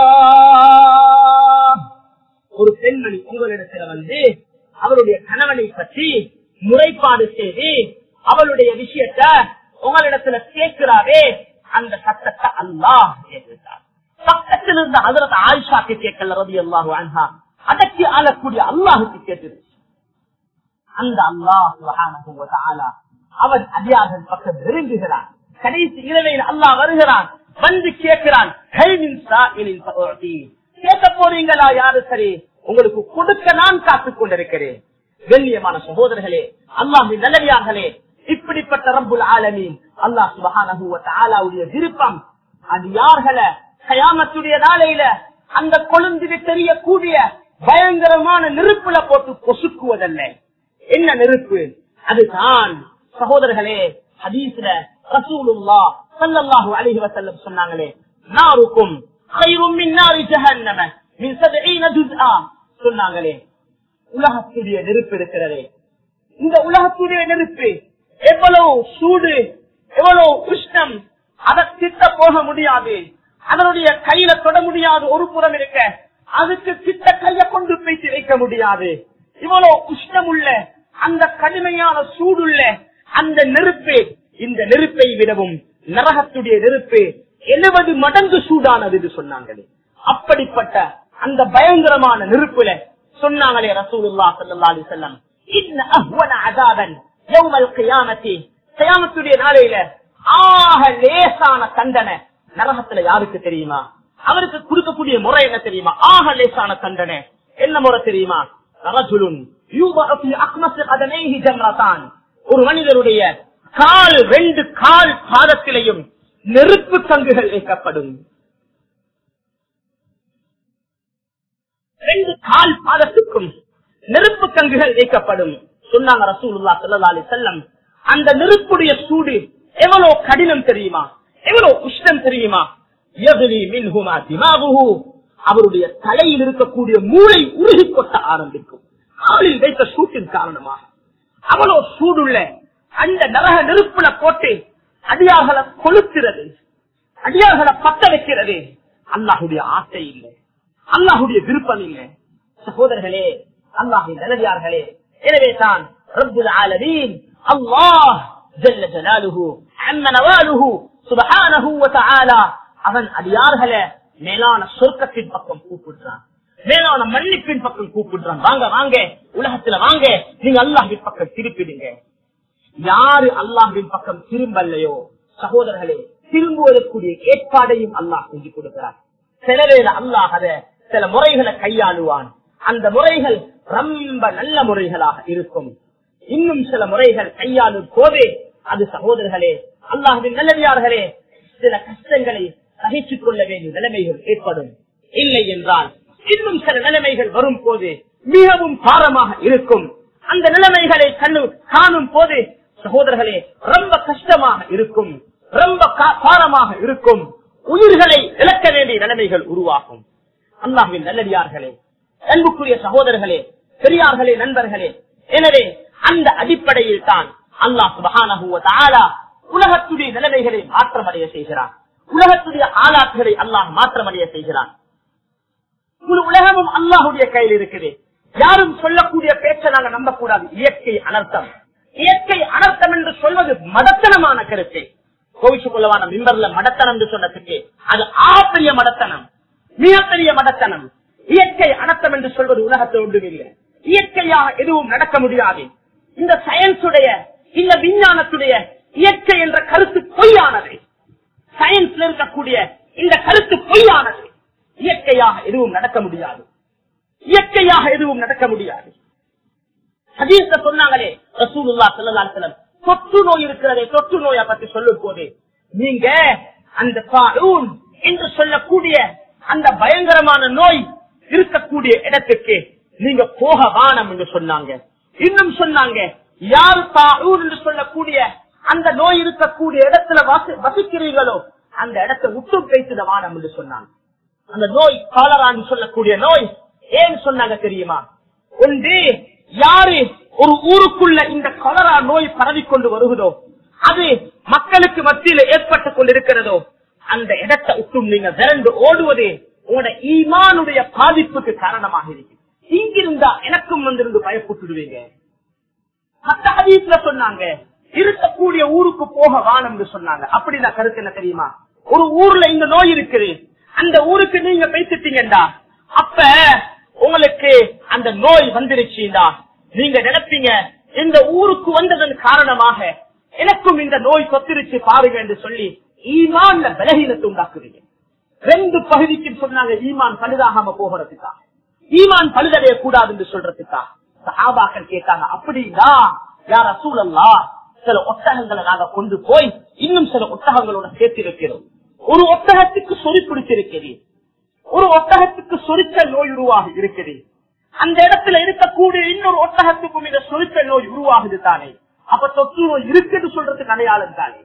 [SPEAKER 2] الله. ஒரு பெண்மணி உங்களிடத்தில் வந்து அவருடைய கணவனை பற்றி முறைப்பாடு செய்து அவளுடைய விஷயத்தை உங்களிடத்துல கேட்கிறாரே, அந்த சத்தத்தை அல்லாஹ் கேட்கிறார். பக்கத்தில் இருந்த ஹஜ்ரத் ஆயிஷாக்கு கேட்கல ரலியல்லாஹு அன்ஹா, அதற்கு ஆளக்கூடிய அல்லாஹுக்கு கேட்டுருச்சு. அந்த அல்லாஹ் சுப்ஹானஹு வ தஆலா அவன் அடியார்கள் பக்கம் நெருங்குகிறான். கடைசி இரவையில் அல்லாஹ் வருகிறான், வந்து கேட்கிறான், கேட்க போறீங்களா? யாரு சரி, உங்களுக்கு கொடுக்க நான் காத்துக் கொண்டிருக்கிறேன். கண்ணியமான சகோதரர்களே, அல்லாஹ்வின் நல்லடியார்களே, இப்படிப்பட்ட ரப்புல் ஆலமீன் அல்லாஹ் சுப்ஹானஹு வ தஆலாவுடைய விருப்பம் அடியார்களை கயாமத்துடைய நாளையில அந்த கொழுந்தில் தெரியக்கூடிய பயங்கரமான நெருப்புல போட்டு பொசுக்குவதல்ல. என்ன நெருப்பு? அதுதான் சகோதரர்களே, ஹதீஸ்ல ரசூலுல்லாஹ் ஸல்லல்லாஹு அலைஹி வஸல்லம் சொன்னாங்களே, நாருக்கும் கைரும் மின் நாரி ஜஹன்னம மின் 70 ஜுஸ்ஆ சொன்னாங்களே. உலகத்துடைய நெருப்பு இருக்கிறதே, இந்த உலகத்துடைய நெருப்பு எவ்வளவு சூடு, எவ்வளவு உஷ்ணம், அதை கிட்ட போக முடியாது, அதனுடைய கையில தொட முடியாது. ஒரு புறம் இருக்க அதுக்கு கிட்ட கைய கொண்டு போய் வைக்க முடியாது. இவ்வளவு உஷ்ணம் உள்ள அந்த கடுமையான சூடுள்ள அந்த நெருப்பு, இந்த நெருப்பை விடவும் நரகத்துடைய நெருப்பு 70 மடங்கு சூடானது என்று சொன்னாங்களே. அப்படிப்பட்ட அந்த பயங்கரமான நெருப்புல சொன்னாங்களே ரசூலுல்லாஹ் ஸல்லல்லாஹு அலைஹி வஸல்லம், இன்ன அஹ்வன அஸாபன் யௌமல் கியாமத்தி, கியாமத்துடைய நாளையில ஆக லேசான தண்டனை நரகத்துல யாருக்கு தெரியுமா? அவருக்கு கொடுக்கக்கூடிய முறை என்ன தெரியுமா? ஆக லேசான தண்டனை என்ன முறை தெரியுமா? ரஜுலுன் யூதஅ ஃபீ அக்மஸி கதமைஹி ஜம்ரதான், ஒரு மனிதருடைய கால் 2 கால் பாதத்திலேயும் நெருப்பு கங்குகள் வைக்கப்படும். 2 கால் பாதத்துக்கும் நெருப்பு கங்குகள் வைக்கப்படும் சொன்னாங்க ரசூலுல்லாஹ் ஸல்லல்லாஹு அலைஹி வஸல்லம். அந்த நெருப்புடைய சூடு எவ்வளவு கடினம் தெரியுமா? எவ்வளவு உஷ்ணம் தெரியுமா? யக்லி மின்ஹுமா திமாகுஹு, அவருடைய தலையில் இருக்கக்கூடிய மூளை உருகி கொட்ட ஆரம்பிக்கும். காலில் வைத்த சூட்டின் காரணமாக அவ்வளவு சூடுள்ள அந்த நரக நெருப்புல போட்டு அடியார்களை கொளுக்கிறது, அடியார்களை பத்த வைக்கிறது. அல்லாஹுடைய ஆசை இல்லை, அல்லாஹுடைய விருப்பம் இல்லை. சகோதரர்களே, அல்லாஹின் நல்லடியார்களே, எனவே தான் ரப்புல் ஆலமீன் அல்லாஹ் ஜல்ல ஜலாலுஹு அம்ம நவாலுஹு சுப்ஹானஹு வ தஆலா அவன் அடியார்களை மேலான சொர்க்கத்தின் பக்கம் கூப்பிடுறான், மேலான மன்னிப்பின் பக்கம் கூப்பிடுறான். வாங்க வாங்க, உலகத்துல வாங்க, நீங்க அல்லாஹ்வின் பக்கம் திருப்பிடுங்க. யாரு அல்லாஹ்வின் பக்கம் திரும்பலையோ சகோதரர்களே, திரும்புவதற்குரிய ஏற்பாடையும் அல்லாஹ் செஞ்சு கொடுக்கிறார். சில வேளை அல்லாஹ் சில முறைகளை கையாளுவான். அந்த முறைகள் ரொம்ப நல்ல முறைகளாக இருக்கும். இன்னும் சில முறைகள் கையாளும் போதே அது சகோதரர்களே, அல்லாஹ்வின் நல்லடியார்களே, சில கஷ்டங்களை சகிச்சுக் கொள்ள வேண்டிய நிலைமைகள் ஏற்படும். இல்லை என்றால் இன்னும் சில நிலைமைகள் வரும் போது மிகவும் பாரமாக இருக்கும். அந்த நிலைமைகளை காணும் போது சகோதரர்களே ரொம்ப கஷ்டமாக இருக்கும், ரொம்ப பாரமாக இருக்கும். உயிர்களை இழக்க வேண்டிய நிலைமைகள் உருவாகும். அல்லாஹ்வின் நல்லடியார்களே, அன்புக்குரிய சகோதரர்களே, பெரியார்களே, நண்பர்களே, எனவே அந்த அடிப்படையில் தான் அல்லாஹ் சுப்ஹானஹு வ தஆலா உலகத்துடைய நிலைமைகளை மாற்றமடைய செய்கிறான். உலகத்துடைய ஆளாட்களை அல்லாஹ் மாற்றமடைய செய்கிறான். முழு உலகமும் அல்லாஹுடைய கையில் இருக்குது. யாரும் சொல்லக்கூடிய பேச்சை நாங்க நம்பக்கூடாது. இயற்கை அனர்த்தம், இயற்கை அனர்த்தம் என்று சொல்வது மடத்தனமான கருத்து. கோவிச்சு கொள்ளவான மிம்பர்ல மடத்தனம் என்று சொன்னதுக்கு அது ஆபெரிய மடத்தனம், மிகப்பெரிய மடத்தனம். இயற்கை அனர்த்தம் என்று சொல்வது உலகத்தில் ஒன்றும் இல்லை. இயற்கையாக எதுவும் நடக்க முடியாது. இந்த சயின்ஸுடைய, இந்த விஞ்ஞானத்துடைய இயற்கை என்ற கருத்து பொய்யானது. சயின்ஸ்ல இருக்கக்கூடிய இந்த கருத்து பொய்யானது. இயற்கையாக எதுவும் நடக்க முடியாது, இயற்கையாக எதுவும் நடக்க முடியாது. ஹதீஸ்ல சொன்னாங்களே ரசூலுல்லாஹ் ஸல்லல்லாஹு அலைஹி வஸல்லம், தொற்று நோய் இருக்கிறதே, தொற்று நோயை பத்தி சொல்லும் போது நீங்க அந்த தாஊன் என்று சொல்லக்கூடிய அந்த பயங்கரமான நோய் இருக்கக்கூடிய இடத்துக்கு நீங்க போக வானம் என்று சொன்னாங்க. இன்னும் சொன்னாங்க, யாரு தாஊன் என்று சொல்லக்கூடிய அந்த நோய் இருக்கக்கூடிய இடத்துல வசிக்கிறீர்களோ அந்த இடத்தை விட்டு பேசுத வானம் என்று சொன்னாங்க. அந்த நோய் காலரான்னு சொல்லக்கூடிய நோய் ஏன் சொன்னாங்க தெரியுமா? ஒன்று, யாரு ஒரு ஊருக்குள்ள இந்த காலரா நோய் பரவிக்கொண்டு வருகிறதோ, அது மக்களுக்கு மத்தியில் ஏற்பட்டுக் கொண்டிருக்கிறதோ, அந்த இடத்தை விட்டும் நீங்க விரண்டு ஓடுவது உங்களோட ஈமானுடைய பாதிப்புக்கு காரணமாக இருக்கு. இங்கிருந்தா எனக்கும் வந்திருந்து பயப்பட்டுடுவீங்க. மற்ற ஹதீஸ்ல சொன்னாங்க, இருக்கக்கூடிய ஊருக்கு போக வானம் என்று சொன்னாங்க. அப்படின்னா கருத்து என்ன தெரியுமா? ஒரு ஊர்ல இந்த நோய் இருக்குது, அந்த ஊருக்கு நீங்க பேசிட்டீங்கடா, அப்ப உங்களுக்கு அந்த நோய் வந்துருச்சுடா, நீங்க நினைப்பீங்க இந்த ஊருக்கு வந்ததன் காரணமாக எனக்கும் இந்த நோய் தொத்திருச்சு பாருங்க என்று சொல்லி ஈமான்ல பலகீனத்தை உண்டாக்குறீங்க. ரெண்டு பகுதிக்கு சொன்னாங்க, ஈமான் பழுதாகாம போகிறதுக்கா, ஈமான் பழுதடைய கூடாது என்று சொல்றதுக்கா. சஹாபாக்கள் கேட்டாங்க, அப்படின்னா யா ரசூலல்லாஹ், சில ஒட்டகங்களை நாங்க கொண்டு போய் இன்னும் சில ஒட்டகங்களோட சேர்த்து வைக்கிறோம். ஒரு ஒட்டகத்துக்கு சொறி பிடிச்சிருக்கிறது, ஒரு ஒட்டகத்துக்கு சொரிச்சல் நோய் உருவாகி இருக்குது. அந்த இடத்துல இருக்கக்கூடிய இன்னொரு ஒட்டகத்துக்கும் இந்த சொரிச்சல் நோய் உருவாகுது தானே, அப்ப தொற்று நோய் இருக்குன்னு சொல்றதுக்கு அடையாளம் தானே.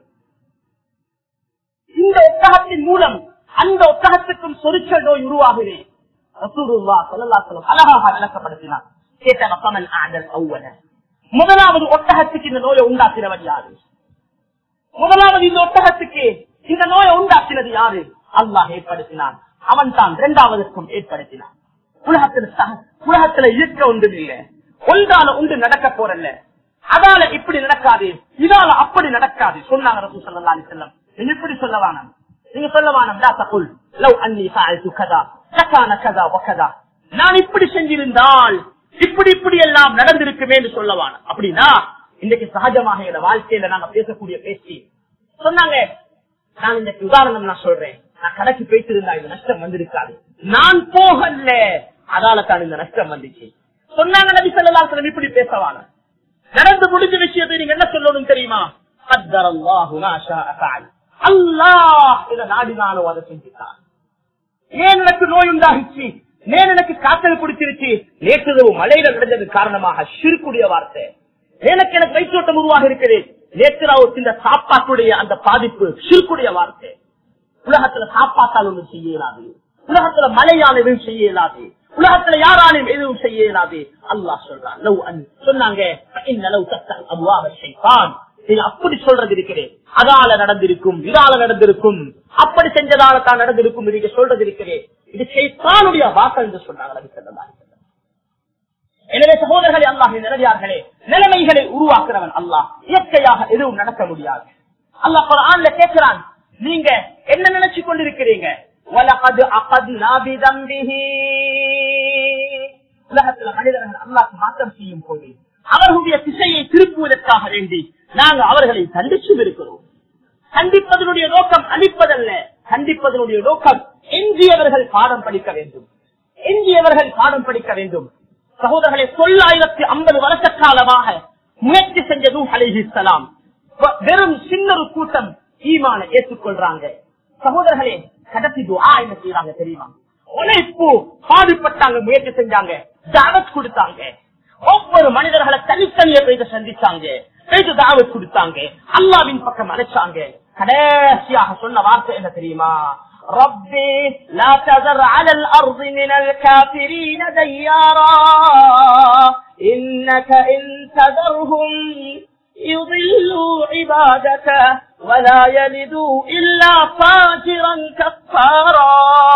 [SPEAKER 2] இந்த ஒட்டகத்தின் மூலம் அந்த ஒட்டகத்துக்கும் சொரிச்சல் நோய் உருவாகுது. ரசூலுல்லாஹ் ஸல்லல்லாஹு அலைஹி வஸல்லம் அழகாக விளக்கப்படுத்தினார். கேட்டாங்க, ஃபமன் அஅதல் அவ்வல, முதலாவது ஒட்டகத்துக்கு இந்த நோயை உண்டாக்கினவர் யாரு? முதலாவது இந்த ஒட்டகத்துக்கு இந்த நோயை உண்டாக்கினது யாரு? அல்லாஹ் ஏற்படுத்தினான். அவன் தான் இரண்டாவதற்கும் ஏற்படுத்தினான். உலகத்துல இயக்க ஒன்றும் இல்லை, ஒன்றால ஒன்று நடக்க போறல்ல, அதால இப்படி நடக்காது, இதால அப்படி நடக்காது சொன்னாங்க ரசூல் ஸல்லல்லாஹு அலைஹி வஸல்லம். நீங்க இப்படி சொல்லவானம், நீங்க சொல்லவானம், லா தகுல் லவ் அன்னி ஃபஅல்து கதா லகான கதா வகதா, நான் இப்படி செஞ்சிருந்தால் இப்படி இப்படி எல்லாம் நடந்திருக்குமே என்று சொல்லவான. அப்படின்னா இன்னைக்கு சகஜமாக இந்த வாழ்க்கையில நாங்க பேசக்கூடிய பேச்சு சொன்னாங்க. நான் இந்த உதாரணம் நான் சொல்றேன், நான் கடைக்கு போயிட்டு இருந்தா இந்த நஷ்டம் வந்திருக்காது, நான் போகல, அதால தான் இந்த நஷ்டம் வந்துச்சு சொன்னாங்க. நபி ஸல்லல்லாஹு அலைஹி வஸல்லம் இப்படி பேசவான. நடந்து முடிஞ்ச விஷயத்தை நீங்க என்ன சொல்லணும் தெரியுமா? கத்தரல்லாஹு மா ஷாஅ ஃபஅல், அல்லாஹ் இத நாடினானோ அதை செஞ்சுட்டான். ஏன் எனக்கு நோய் உண்டாகிச்சு, ஏன் எனக்கு காய்ச்சல் பிடிச்சிருச்சு, நேற்று மழையில நடந்தது காரணமாக ஷிர்க்குடைய வார்த்தை, எனக்கு வயிற்றோட்டம் உருவாக இருக்குது, நேற்று இந்த சாப்பாட்டுடைய அந்த பாதிப்பு ஷிர்க்குடைய வார்த்தை. உலகத்துல சாப்பாட்டால் ஒன்றும் செய்ய இயலாது, உலகத்துல மழையால் எதுவும் செய்ய இயலாது, உலகத்துல யாராலும் எதுவும் செய்ய இயலாது. அல்லாஹ் சொல்றான் சொன்னாங்க, நீங்க அப்படி சொல்றது இருக்கிறேன், அதால நடந்திருக்கும், இதால நடந்திருக்கும், அப்படி செஞ்சதால தான் நடந்திருக்கும், நீங்க சொல்றது இருக்கிறேன், இது ஷைத்தானுடைய வாசல் என்று சொன்னாங்க. எனவே சகோதரர்களே, அல்லாஹ்வின் நல்லடியார்களே, நிலைமைகளை உருவாக்குறவன் அல்லாஹ். இயற்கையாக எதுவும் நடக்க முடியாது. அல்லாஹ் குர்ஆன்ல கேட்கிறான், நீங்க என்ன நினைச்சு கொண்டிருக்கிறீங்க? வலகத் அகத்னா பிதம்பிஹி. உலகத்தில் மனிதர்கள் அல்லாஹ்க்கு மாற்றம் செய்யும் போது அவர்களுடைய திசையை திருப்புவதற்காக வேண்டி நாங்கள் அவர்களை தண்டிச்சும் இருக்கிறோம். கண்டிப்பதனுடைய நோக்கம் அழிப்பதல்ல, கண்டிப்பதனுடைய நோக்கம் எஞ்சியவர்கள் பாடம் படிக்க வேண்டும், எஞ்சியவர்கள் பாடம் படிக்க வேண்டும். சகோதரர்களை 950 வருஷ காலமாக முயற்சி செஞ்ச நூஹ் அலைஹிஸ்ஸலாம் வெறும் சின்ன ஒரு கூட்டம் ஈமான ஏற்றுக்கொள்றாங்க. சகோதரர்களே, கடைசி துஆ என்ன செய்யறாங்க தெரியுமா? உழைப்பு பாடுபட்டாங்க, முயற்சி செஞ்சாங்க, தாவத் கொடுத்தாங்க. ஒவ்வொரு மனிதர்களை தனித்தனியே போய் சந்திச்சாங்க, போய் தாவத் கொடுத்தாங்க, அல்லாஹ்வின் பக்கம் அழைச்சாங்க. கடைசியாக சொன்ன வார்த்தை என்ன தெரியுமா? ربي لا تذر على الأرض من الكافرين ديارا إنك إن تذرهم يضلوا عبادك ولا يلدوا إلا فاجرا كفارا.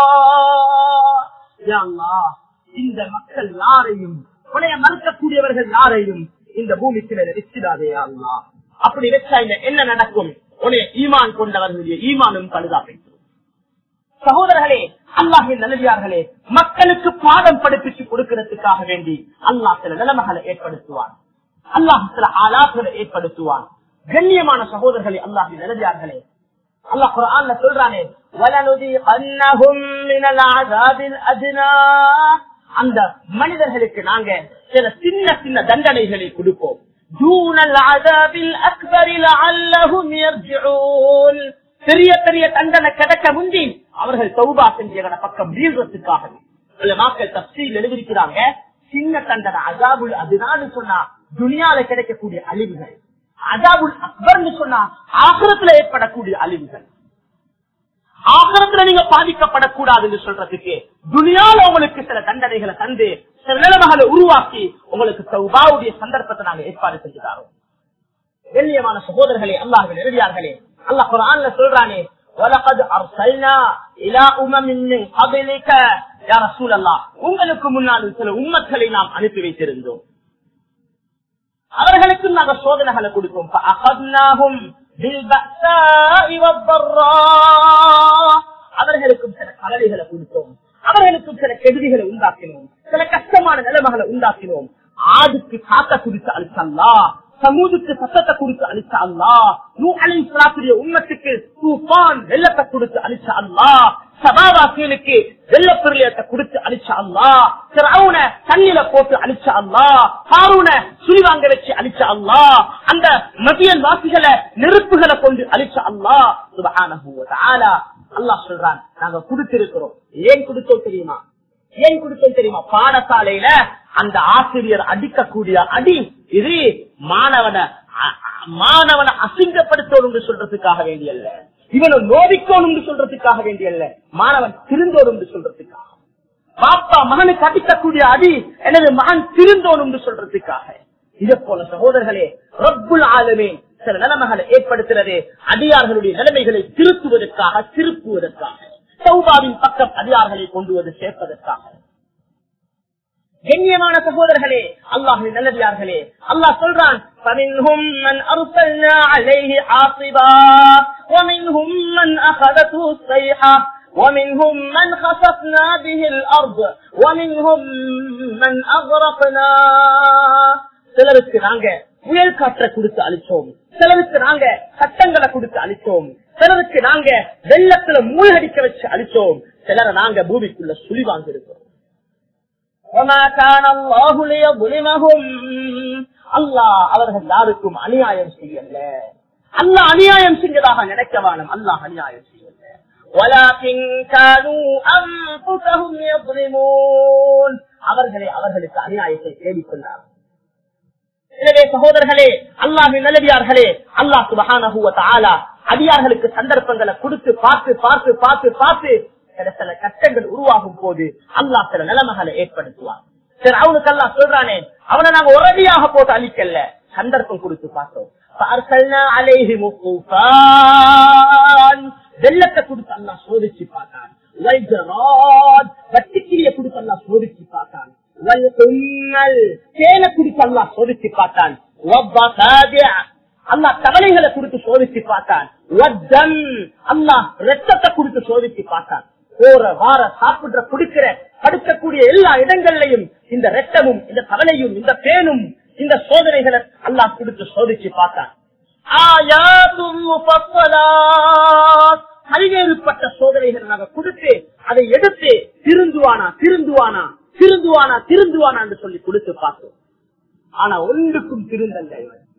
[SPEAKER 2] يا الله, இந்த மக்கள் யாரையும் உடைய மறுக்கக்கூடியவர்கள் யாரையும் இந்த பூமிக்கு வெச்சிடாதே அல்லாஹ். அப்படி வெச்சா என்ன நடக்கும்? உடைய ஈமான் கொண்டவர்களுடைய ஈமானும் பழுதாகும். சகோதரர்களே, அல்லாஹ்வின் நல்லடியார்களே, மக்களுக்கு பாடம் படிப்பிச்சு கொடுக்கிறதுக்காக வேண்டி அல்லாஹ் சில நிலைமைகளை ஏற்படுத்துவான், அல்லாஹ் சில ஆலாக்களை ஏற்படுத்துவான். கண்ணியமான சகோதரர்களே, அல்லாஹ்வின் நல்லடியார்களே, அல்லாஹ் குர்ஆன்ல சொல்றானே, வலனுதீகன்னஹும் மினல் அஸாபில் அத்னா. அந்த மனிதர்களுக்கு நாங்க சில சின்ன சின்ன தண்டனைகளை கொடுப்போம். தூனல் அஸாபில் அக்பர் லஅல்லஹும் யர்ஜிஊன். பெரிய பெரிய தண்டனை கிடைக்க முந்தி அவர்கள் தௌபா செஞ்ச பக்கம் வீழ்றதுக்காக மக்கள் தப்சீல் எழுதியிருக்கிறாங்க. சின்ன தண்டனை அஸாபுல் அதுதான் சொன்னா துனியால கிடைக்கக்கூடிய அழிவுகள், அஸாபுல் அக்பர்னு சொன்னா ஆகிரத்துல ஏற்படக்கூடிய அழிவுகள். ஆகிரத்துல நீங்க பாதிக்கப்படக்கூடாதுன்னு சொல்றதுக்கு துனியால உங்களுக்கு சில தண்டனைகளை தந்து சில நிலைமைகளை உருவாக்கி உங்களுக்கு தௌபாவுடைய சந்தர்ப்பத்தை நாங்க ஏற்பாடு செஞ்சுதாரோம். கண்ணியமான சகோதரர்களே, அல்லாஹ்வின் நல்லடியார்களே, அல்லாஹ் குர்ஆன்ல சொல்றானே, வலகத் அர்ஸல்னா இலா உமமின் மின் கப்லிக யா ரசூலல்லாஹ், உங்களுக்கு முன்னால் சில உம்மத்களை நாம் அனுப்பி வைத்திருந்தோம், அவர்களுக்கு நாங்க சோதனைகளை கொடுப்போம். ஃபஅഖத்னாஹும் பில்பஸாஇ வத்தர்ரா. அவர்களுக்கும் சில கவலைகளை கொடுத்தோம், அவர்களுக்கும் சில கெடுதிகளை உண்டாக்கினோம், சில கஷ்டமான நிலைமைகளை உண்டாக்கினோம். ஆதுக்கு காத்த குறித்து அளித்த அல்லாஹ், சமூதுக்கு சத்தத்தை கொடுத்து அளிச்ச அல்லாஹ், நூஹ் அலைஹிஸ்ஸலாத்துடைய உம்மத்துக்கு தூஃபான் வெள்ளத்தை கொடுத்து அளிச்ச அல்லாஹ், சபாவாசிகளுக்கு வெள்ளப்பெருளையத்தை கொடுத்து அளிச்ச அல்லாஹ், ஃபிரௌன தண்ணில போட்டு அளிச்ச அல்லாஹ், ஹாரூன சுழிவாங்க வச்சு அளிச்ச அல்லாஹ், அந்த மதியன் வாசிகளை நெருப்புகளை கொண்டு அளிச்ச அல்லாஹ் சுப்ஹானஹு வ தஆலா. அல்லாஹ் சொல்றான், நாங்க கொடுத்திருக்கிறோம். ஏன் கொடுத்தோம் தெரியுமா? ஏன் கொடுத்தோம் தெரியுமா? பாடசாலையில அந்த ஆசிரியர் அடிக்கக்கூடிய அடி இது மாணவனை அசிங்கப்படுத்தோம் சொல்றதுக்காக வேண்டியல்ல, இவனை நோவிக்கோணும் சொல்றதுக்காக வேண்டியல்ல, மாணவன் திருந்தோடும் சொல்றதுக்காக. பாப்பா மகனுக்கு அடிக்கக்கூடிய அடி எனது மகன் திருந்தோணும் சொல்றதுக்காக. இதே போல சகோதரர்களே, ரப்புல் ஆலமீன் சில நிலைமைகளை ஏற்படுத்துறது அடியார்களுடைய நிலைமைகளை திருத்துவதற்காக, திருப்புவதற்காக, தௌபாவின் பக்கம் அடியார்களை கொண்டு வந்து சேர்ப்பதற்காக. கண்ணியமான சகோதரர்களே, அல்லாஹ்வின் நல்லடியார்களே, அல்லாஹ் சொல்றான், فَمِنْهُمْ مَنْ أَرْسَلْنَا عَلَيْهِ حَاصِبًا وَمِنْهُمْ مَنْ أَخَذَتْهُ الصَّيْحَةُ وَمِنْهُمْ مَنْ خَسَفْنَا بِهِ الْأَرْضَ وَمِنْهُمْ مَنْ أَغْرَقْنَا. சிலருக்கு நாங்க புயல் காற்றை கொடுத்து அளிச்சோம், சிலருக்கு நாங்க சட்டங்களை கொடுத்து அளிச்சோம், சிலருக்கு நாங்க வெள்ளத்துல மூழ்கடிக்க வச்சு அளிச்சோம், சிலரை நாங்க பூமிக்குள்ள சுழி வாங்கியிருக்கிறோம். அல்லாஹ் அவர்கள் யாருக்கும் அநியாயம் செய்யல, அல்லாஹ் அநியாயம் செஞ்சதாக நினைக்கவானும், அல்லாஹ் அநியாயம் செய்யல. அவர்களே அவர்களுக்கு அநியாயத்தை தேடிக்கொண்டார்கள். எனவே சகோதரர்களே, அல்லாஹ்வின் நல்லடியார்களே, அல்லாஹ் சுப்ஹானஹு வ தஆலா அடியார்களுக்கு சந்தர்ப்பங்களை கொடுத்து பார்த்து பார்த்து பார்த்து பார்த்து சில கஷ்டங்கள் உருவாகும் போது அல்லாஹ் சில நிலைமைகளை ஏற்படுத்துவார். சரி, அவனுக்கு அல்லாஹ் சொல்றானே, அவனை நாங்க ஒரடியாக போட்டு அழிக்கல, சந்தர்ப்பம் கொடுத்து பார்த்தோம். வெள்ளத்தை கொடுத்து அல்லாஹ் சோதிச்சு பார்த்தான். வட்டிக்கிளிய கொடுத்து அல்லாஹ் சோதிச்சு பார்த்தான். தேனை கொடுத்து அல்லாஹ் சோதிச்சு பார்த்தான். அல்லாஹ் தவளைகளை கொடுத்து சோதிச்சு பார்த்தான். அல்லாஹ் ரத்தத்தை கொடுத்து சோதிச்சு பார்த்தான். போற வார சாப்பிடுற குடிக்கிற படுக்கக்கூடிய எல்லா இடங்கள்லையும் இந்த ரத்தமும் இந்த தவளையும் இந்த பேனும் இந்த சோதனைகளை அல்லாஹ் கொடுத்து சோதிச்சு பார்த்தான். பல்வேறுபட்ட சோதனைகள் நாங்க கொடுத்து அதை எடுத்து திருந்துவானா என்று சொல்லி கொடுத்து பார்த்தோம். ஆனா ஒன்றுக்கும் திருந்தல்ல.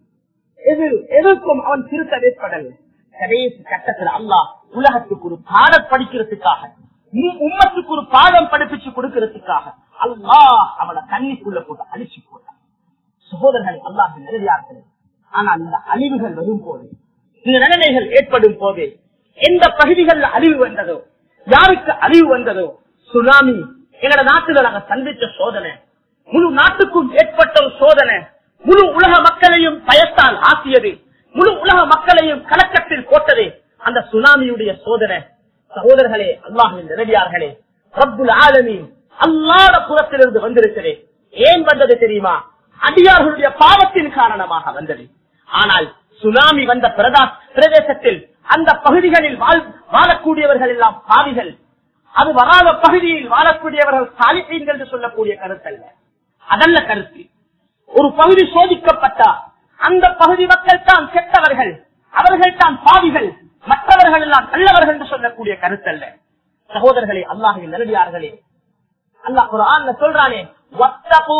[SPEAKER 2] எதற்கும் அவன் திருத்த வேட்படல். கடைசி கட்டத்தில் அல்லாஹ் உலகத்துக்கு ஒரு பாடம் படிக்கிறதுக்காக, உம்மத்துக்கு ஒரு பாடம் படிப்பிச்சு கொடுக்கிறதுக்காக அல்லாஹ் அவனை தண்ணிக்குள்ள போட்டு அழிச்சு போட்டான். சகோதரர்களை அல்லாஹ் நிலையார்கள். ஆனால் இந்த அழிவுகள் வரும் போது, இந்த நிலைமைகள் ஏற்படும் போது, எந்த பகுதிகளில் அழிவு வந்ததோ, யாருக்கு அழிவு வந்ததோ, சுனாமி எங்கட நாட்டுல நாங்க சந்திச்ச சோதனை, முழு நாட்டுக்கும் ஏற்பட்ட ஒரு சோதனை, முழு உலக மக்களையும் பயத்தால் ஆக்கியது, முழு உலக மக்களையும் கலக்கத்தில் போட்டது அந்த சுனாமியுடைய சோதனை. சகோதரர்களே, அல்லாஹ்வின் நல்லடியார்களே, ரப்புல் ஆலமீன் அல்லாஹ்வுடைய புறத்திலிருந்து வந்திருக்கிறேன். ஏன் வந்தது தெரியுமா? அடியார்களுடைய பாவத்தின் காரணமாக வந்தது. ஆனால் சுனாமி வந்த பிரதேசத்தில் அந்த பகுதிகளில் வாழக்கூடியவர்கள் எல்லாம் பாவிகள். அது வராத பகுதியில் வாழக்கூடியவர்கள் சாலிஹீன்கள் என்று சொல்லக்கூடிய கருத்தல்ல. அதல்ல கருத்து. ஒரு பகுதி சோதிக்கப்பட்டால் அந்த பகுதி மக்கள் தான் கெட்டவர்கள், அவர்கள் தான் பாவிகள், மற்றவர்கள் எல்லாம் நல்லவர்கள் என்று சொல்லக்கூடிய கருத்தல்ல. சகோதரர்களே, அல்லாஹ்வின் நல்லடியார்களே, அல்லாஹ் குர்ஆன்ல சொல்றானே, வத்தகூ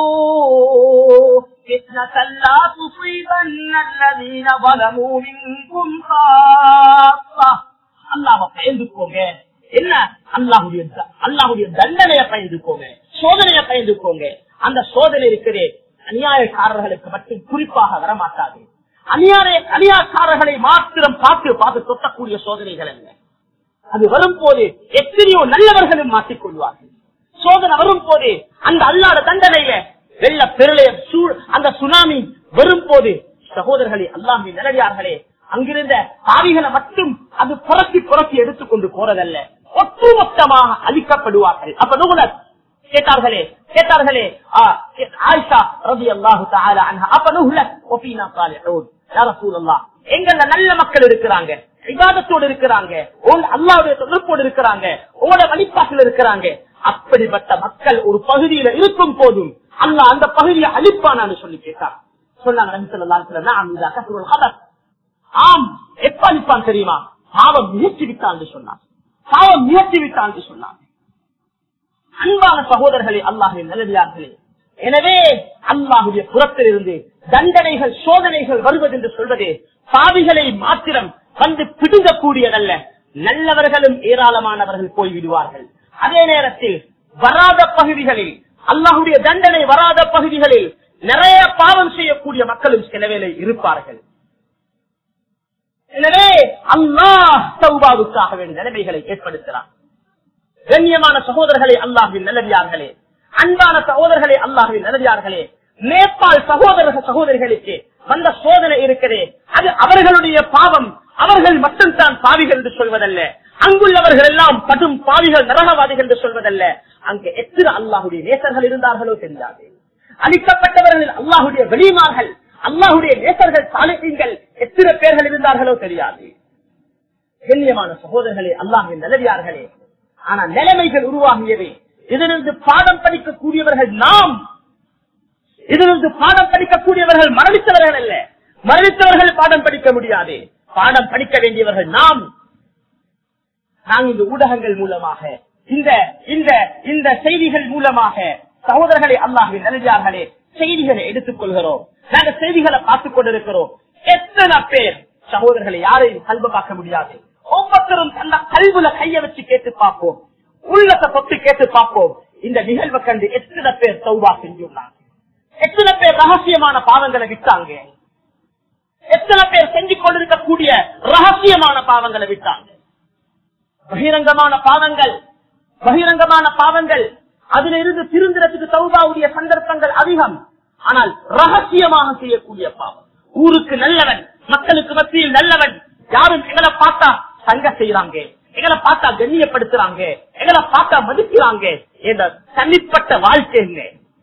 [SPEAKER 2] ஃபித்னத்தல் லா துஸீபன்ன அல்லதீன ஸலமூ மின்கும் காஃபா. அல்லாஹ்வை பயந்துக்கோங்க. என்ன? அல்லாஹ்வுடைய தண்டனையை பயந்துக்கோங்க, சோதனையை பயந்துக்கோங்க. அந்த சோதனை இருக்கிறே அநியாயக்காரர்களுக்கு மட்டும் குறிப்பாக வரமாட்டாது. அநியாயக்காரர்களை மாத்திரம் பார்த்து தொட்டக்கூடிய சோதனைகள் அல்ல. அது வரும்போது எத்தனையோ நல்லவர்களும் மாற்றிக்கொள்வார்கள். சோதனை வரும் போது அந்த அல்லாத தண்டனையில வெள்ள பெருளைய அந்த சுனாமி வரும் போது, சகோதரர்களே, அல்லாஹ்வின் நல்லடியார்களே, அங்கிருந்த பாவிகளை மட்டும் அது புரட்டி எடுத்துக்கொண்டு போறதல்ல, ஒட்டுமொத்தமாக அழிக்கப்படுவார்கள். அப்ப நுகுலத் கேட்டார்களே ஆயிஷா ரலியல்லாஹு தஆலா அன்ஹா, அப்ப நுகுலத் வஃபீனா ஸாலிஹூன், யா ரசூலல்லாஹ், எங்கள்ல நல்ல மக்கள் இருக்கிறாங்க, இபாதத்தோடு இருக்கிறாங்க, அல்லாஹ்வுடைய தொடர்போடு இருக்கிறாங்க, உங்களோட வழிபாட்டில் இருக்கிறாங்க. அப்படிப்பட்ட மக்கள் ஒரு பகுதியில இருக்கும் போதும் அல்லாஹ் அந்த பகுதியை அழிப்பானான்னு சொல்லி கேட்டார். சொன்னாங்க நபி ஸல்லல்லாஹு அலைஹி வஸல்லம், நாம் இதா கஸருல் ஹபத், ஆம், எப்ப அழிப்பான் தெரியுமா? பாவம் முயற்சி விட்டான் சொன்னார். அன்பான சகோதரர்களே, அல்லாஹ்வின் நல்லடியார்களே, எனவே அல்லாஹ்வுடைய புறத்திலிருந்து தண்டனைகள் சோதனைகள் வருவது என்று சொல்வது பாவிகளை மாத்திரம் வந்து பிடுங்கக்கூடியதல்ல, நல்லவர்களும் ஏராளமானவர்கள் போய்விடுவார்கள். அதே நேரத்தில் வராத பகுதிகளில், அல்லாஹ்வுடைய தண்டனை வராத பகுதிகளில் நிறைய பாவம் செய்யக்கூடிய மக்களும் சில வேளை இருப்பார்கள். எனவே அல்லாஹ் தௌபாவுக்காக வேண்டிய நிலைமைகளை ஏற்படுத்தலாம். கண்ணியமான சகோதரர்களே, அல்லாஹ்வின் நல்லடியார்களே, அன்பான சகோதரர்களே, அல்லாஹ்வின் நல்லடியார்களே, நேபாள் சகோதரிகளுக்கு வந்த சோதனை இருக்கிறே, அது அவர்களுடைய பாவம், அவர்கள் மட்டும்தான் பாவிகள் என்று சொல்வதல்ல, அங்குள்ளவர்கள் எல்லாம் படும் பாவிகள் நரகவாதிகள் என்று சொல்வதல்ல. அங்கு எத்தனை அல்லாஹுடைய நேசர்கள் இருந்தார்களோ தெரியாது. அளிக்கப்பட்டவர்கள் அல்லாஹுடைய வெளிமார்கள், அல்லாஹுடைய நேசர்கள், சாலிஹீன்கள் எத்தனை பேர்கள் இருந்தார்களோ தெரியாது. கண்ணியமான சகோதரர்களே, அல்லாஹ்வின் நல்லடியார்களே, ஆனா நிலைமைகள் உருவாகியவை. இதிலிருந்து பாடம் படிக்கக்கூடியவர்கள் நாம், இதிலிருந்து பாடம் படிக்கக்கூடியவர்கள் மரணித்தவர்கள் அல்ல. மரணித்தவர்கள் பாடம் படிக்க முடியாது, பாடம் படிக்க வேண்டியவர்கள் நாம். நாங்கள் இந்த ஊடகங்கள் மூலமாக, இந்த செய்திகள் மூலமாக சகோதரர்களை, அல்லாஹ்வின் நல்லடியார்களே, செய்திகளை எடுத்துக் கொள்கிறோம். நாங்கள் செய்திகளை பார்த்துக் கொண்டிருக்கிறோம். எத்தனை பேர் சகோதரர்களை யாரையும் கல்வ பார்க்க முடியாது. ஒவ்வொருத்தரும் அந்த கல்வில கைய வச்சு கேட்டு பார்ப்போம், உள்ளத்தை தொட்டு கேட்டு பார்ப்போம். இந்த நிகழ்வை கண்டு எத்தனை பேர் தௌபா செஞ்சுள்ளாங்க, எத்தனை பேர் ரகசியமான பாவங்களை விட்டாங்க, எத்தனை பேர் செஞ்சு கொண்டிருக்கக்கூடிய ரகசியமான பாவங்களை விட்டாங்க. பகிரங்கமான பாவங்கள் அதிலிருந்து திருந்திரத்துக்கு தௌபாவுடைய சந்தர்ப்பங்கள் அதிகம். ஆனால் ரகசியமாக செய்யக்கூடிய பாவம், ஊருக்கு நல்லவன், மக்களுக்கு மத்தியில் நல்லவன். யாரும் எங்களை பார்த்தா சங்க செய்யறாங்க, எங்களை பார்த்தா கண்ணியப்படுத்துறாங்க, எங்களை பார்த்தா மதிக்கிறாங்க என்ற தனிப்பட்ட வாழ்க்கைங்க.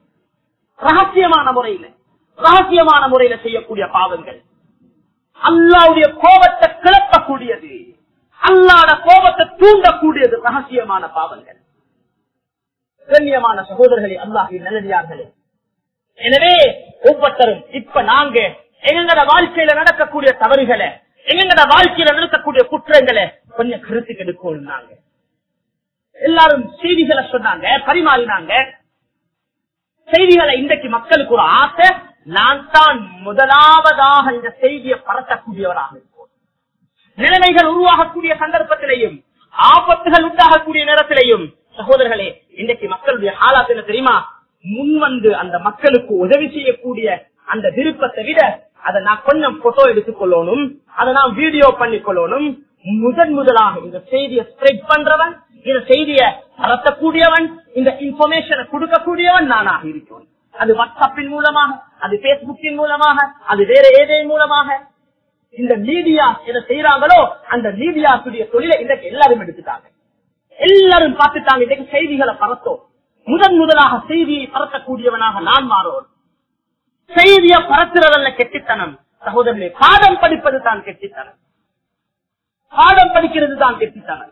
[SPEAKER 2] ரகசியமான முறையில செய்யக்கூடிய பாவங்கள் அல்லாஹ்வுடைய கோபத்தை கிளப்பக்கூடியது, அல்லாஹ்வுடைய கோபத்தை தூண்டக்கூடியது ரகசியமான பாவங்கள். கண்ணியமான சகோதரர்களே, அல்லாஹ்வின் நல்லடியார்களே, எனவே ஒவ்வொருத்தரும் இப்ப நாங்க எங்களோட வாழ்க்கையில நடக்கக்கூடிய தவறுகளை, எங்களோட வாழ்க்கையில நடக்கக்கூடிய குற்றங்களை கொஞ்சம் கருத்துக்கு எடுக்கணும். நாங்க எல்லாரும் செய்திகளை சொன்னாங்க, பரிமாறினாங்க செய்திகளை. இன்றைக்கு மக்களுக்கு ஒரு ஆசை, நான் தான் முதலாவதாக இந்த செய்தியை பரத்தக்கூடியவராக இருப்போம். நிலைமைகள் உருவாகக்கூடிய சந்தர்ப்பத்திலையும், ஆபத்துகள் உண்டாகக்கூடிய நேரத்திலையும் சகோதரர்களே, இன்றைக்கு மக்களுடைய ஹாலாத் என்ன தெரியுமா? முன்வந்து அந்த மக்களுக்கு உதவி செய்யக்கூடிய அந்த விருப்பத்தை விட அதை நான் கொஞ்சம் போட்டோ எடுத்துக்கொள்ளணும், அதை நான் வீடியோ பண்ணிக்கொள்ளணும். முதலாக இந்த செய்தியை ஸ்ப்ரெட் பண்றவன், இந்த செய்தியை பரத்தக்கூடியவன், இந்த இன்ஃபர்மேஷனை கொடுக்கக்கூடியவன் நானாக இருக்கிறேன். அது வாட்ஸ்அப்பின் மூலமாக, அது பேஸ்புக்கின் மூலமாக, அது வேற ஏதேன் மூலமாக. இந்த மீடியா எதை செய்யறாங்களோ அந்த மீடியாவுடைய தொழிலை இன்றைக்கு எல்லாரும் எடுத்துட்டாங்க, எல்லாரும் பார்த்துட்டாங்க. இன்றைக்கு செய்திகளை பரத்தோம். முதலாக செய்தியை பரத்தக்கூடியவனாக நான் மாறோம். செய்தியை பரத்துறதல்ல கெட்டித்தனம் சகோதரர்களே, பாடம் படிப்பது தான் கெட்டித்தனம், பாடம் படிக்கிறது தான் கெட்டித்தனம்.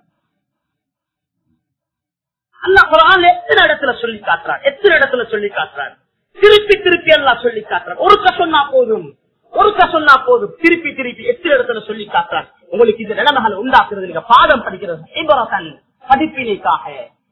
[SPEAKER 2] அல்லாஹ் குர்ஆன்ல எத்தனை இடத்துல சொல்லி காட்டுறான், திருப்பி எல்லாம் சொல்லி காட்டுறான். ஒருக்க சொன்னா போதும், திருப்பி எத்தனை இடத்துல சொல்லி காட்டுறான். உங்களுக்கு இந்த நிலைமைகளை உண்டாக்குறது, நீங்க பாடம் படிக்கிறது இபரத்தன், படிப்பினைக்காக.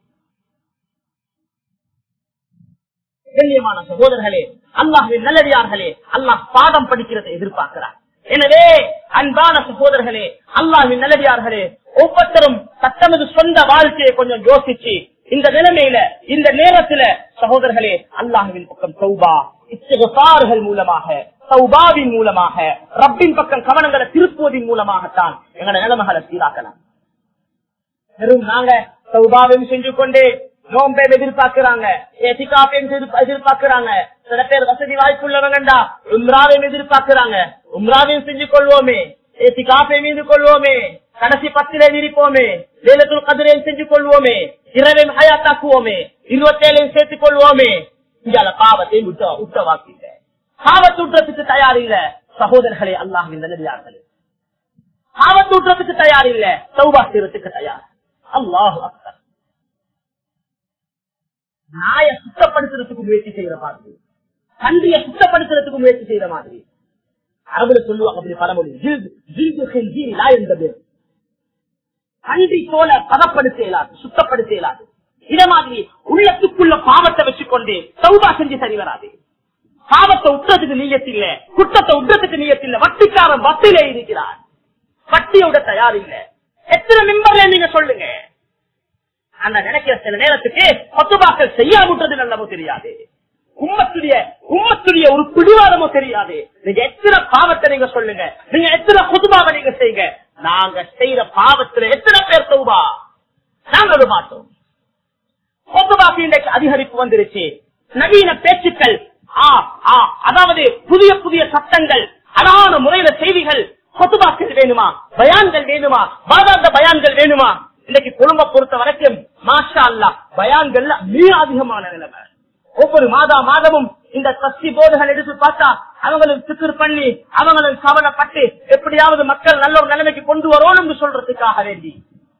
[SPEAKER 2] கண்ணியமான சகோதரர்களே, அல்லாஹ்வின் நல்லடியார்களே, அல்லாஹ் பாடம் படிக்கிறதை எதிர்பார்க்கிறார். எனவே அன்பான சகோதரர்களே, அல்லாஹ்வின் நல்லடியார்களே, ஒவ்வொருத்தரும் தத்தமது சொந்த வாழ்க்கையை கொஞ்சம் யோசிச்சு இந்த நிலைமையில, இந்த நேரத்துல சகோதரர்களே, அல்லாஹ்வின் பக்கம் தௌபா, இஸ்திக்ஃபார்கள் மூலமாக, தௌபாவின் மூலமாக, ரப்பின் பக்கம் கவனங்களை திருப்புவதின் மூலமாகத்தான் எங்களோட நிலைமைகளை சீராக்கலாம். வெறும் நாங்க தௌபாவையும் செஞ்சு கொண்டே நோம்பை எதிர்பார்க்கிறாங்க, எதிர்பார்க்கிறாங்க. சில பேர் வசதி வாய்ப்புள்ளவங்கண்டா உம்ராவையும் எதிர்பார்க்கிறாங்க, உம்ராவையும் செஞ்சு கொள்வோமே, ஏத்திகாஃபையும் மீது கொள்வோமே, கடைசி 10 இருப்போமே, லைலத்துல் கத்ரையும் செஞ்சு கொள்வோமே, இரவையும் ஹயாத்தாக்குவோமே, 27 சேர்த்துக் கொள்வோமே. இங்கால பாவத்தை உத்தவாக்கிங்க, பாவத்தூற்றத்துக்கு தயார் இல்ல சகோதரர்களே, அல்லாஹ்வின் நல்லடியார்களே, பாவத்தூற்றத்துக்கு தயார் இல்ல, தௌபா செய்யறதுக்கு தயார். அல்லாஹு அக்பர். நாய சுத்தப்படுத்துறதுக்கு முயற்சி செய்யற மாதிரி, கன்றிய சுத்தப்படுத்துறதுக்கு முயற்சி செய்யற மாதிரி. அரபுல சொல்லுவாங்க அப்படி பழமொழி, கன்றி போல பதப்படுத்த இயலாது, சுத்தப்படுத்த இயலாது. இத மாதிரி உள்ளத்துக்குள்ள பாவத்தை வச்சுக்கொண்டு தௌபா செஞ்சு சரி வராது. பாவத்தை உற்றதுக்கு நீயத்தில்ல, குற்றத்தை உற்றதுக்கு நீயத்தில்ல. வட்டிக்காரன் வட்டியில இருக்கிறார், வட்டியோட தயார் இல்ல. எத்தனை மிம்பர்ல நீங்க சொல்லுங்க, அந்த நினைக்கிற சில நேரத்துக்கு பத்துபாக்கள் செய்யாமுற்றது நல்லமோ தெரியாது, உம்மத்துடைய ஒரு பிடிவாதமோ தெரியாது. நீங்க எத்தனை பாவத்தை நீங்க சொல்லுங்க, நீங்க எத்தனை குதுபாவை நீங்க செய்யுங்க, நாங்க செய்யற பாவத்துல எத்தனை பேர் தௌபா நாங்க மாட்டோம். குதுபாக்கு இன்றைக்கு அதிகரிப்பு வந்துருச்சு, நவீன பேச்சுக்கள், அதாவது புதிய புதிய சட்டங்கள், அழகான முறையில செய்திகள், குதுபாக்கள் வேணுமா, பயான்கள் வேணுமா, வாதாந்த பயான்கள் வேணுமா. இன்னைக்கு குடும்ப பொறுத்த வரைக்கும் மாஷா அல்லாஹ் பயான்கள்ல மிக அதிகமான நிலைமை. ஒவ்வொரு மாதமும் இந்த சக்தி போதுகள் எடுத்து பார்த்தா அவங்களுக்கு சிக்கர் பண்ணி, அவங்களுக்கு கவலைப்பட்டு எப்படியாவது மக்கள் நல்ல ஒரு நிலைமைக்கு கொண்டு வரணும் சொல்றதுக்காக வேண்டி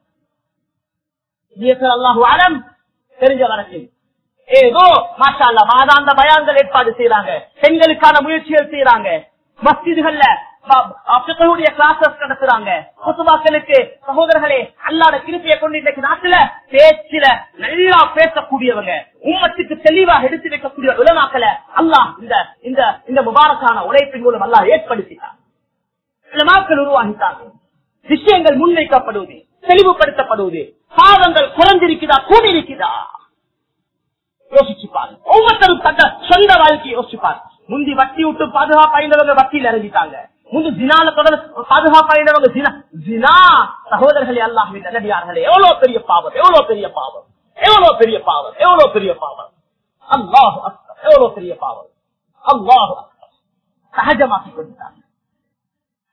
[SPEAKER 2] அல்லாஹு அலம் தெரிஞ்ச வரைக்கும் ஏதோ மாஷா அல்லாஹ் மாதாந்த பயான்கள் ஏற்பாடு செய்யறாங்க, பெண்களுக்கான முயற்சிகள் செய்யறாங்க, மஸ்ஜிதுகள்ல கிளாஸஸ் நடத்துறாங்க, குத்துபாக்களுக்கு. சகோதரர்களே, அல்லாஹ்வுடைய கிருபையை கொண்டு இன்றைக்கு நாட்டுல பேச்சில நல்லா பேசக்கூடியவங்க, உம்மத்துக்கு தெளிவாக எடுத்து வைக்கக்கூடிய உலமாக்களை அல்லாஹ் இந்த முபாரக்கான உழைப்பின் மூலம் அல்லாஹ் ஏற்படுத்தினார். உலமாக்கள் உருவாகிட்டாங்க, விஷயங்கள் முன்வைக்கப்படுவது, தெளிவுபடுத்தப்படுவது, பாவங்கள் குறைந்திருக்குதா கூடியிருக்குதா யோசிச்சுப்பாரு. ஒவ்வொருத்தரும் தந்த சொந்த வாழ்க்கையை யோசிச்சுப்பாரு. முந்தி வட்டி விட்டு பாதுகாப்பாய்ந்தவங்க வட்டியில் இறங்கிட்டாங்க, முந்தி ஜினால தொடர் பாதுகாப்பாய்ந்தவங்க ஜினா. சகோதரர்களே, அல்லாஹ்வின் நல்லடியார்களே, எவ்வளவு பெரிய பாவம், எவ்வளவு பெரிய பாவம், எவ்வளவு பெரிய பாவம், எவ்வளவு பெரிய பாவம். அல்லாஹு அக்பர், எவ்வளவு பெரிய பாவம். அல்லாஹு அக்பர். சகஜமாக்கி கொண்டாங்க.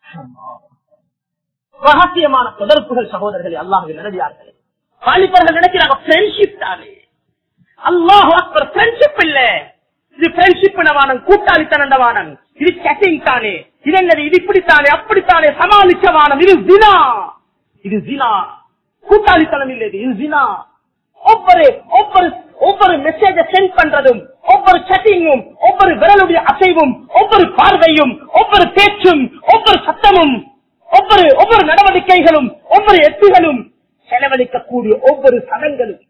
[SPEAKER 2] ரகசியமான தொடர்புகள் சகோதரர்களே, அல்லாஹ்வின் நல்லடியார்களே. வாலிபர்கள் நினைக்கிறாங்க ஃப்ரெண்ட்ஷிப் தானே. அல்லாஹ் அக்பர், ஃப்ரெண்ட்ஷிப் இல்ல, இது ஃப்ரெண்ட்ஷிப் வானம், கூட்டாளித்தன வானம், இது செட்டிங் தானே, இது என்னது, இது இப்படித்தானே அப்படித்தானே சமாளிக்க வானம், இது ஜினா, இது ஜினா. கூட்டாளித்தனம் இல்லை, இது ஜினா. ஒவ்வொரு மெசேஜ சென்ட் பண்றதும், ஒவ்வொரு செட்டிங்கும், ஒவ்வொரு விரலுடைய அசைவும், ஒவ்வொரு பார்வையும், ஒவ்வொரு பேச்சும், ஒவ்வொரு சத்தமும், ஒவ்வொரு நடவடிக்கைகளும், ஒவ்வொரு எட்டுகளும், செலவழிக்கக்கூடிய ஒவ்வொரு சடங்களும்,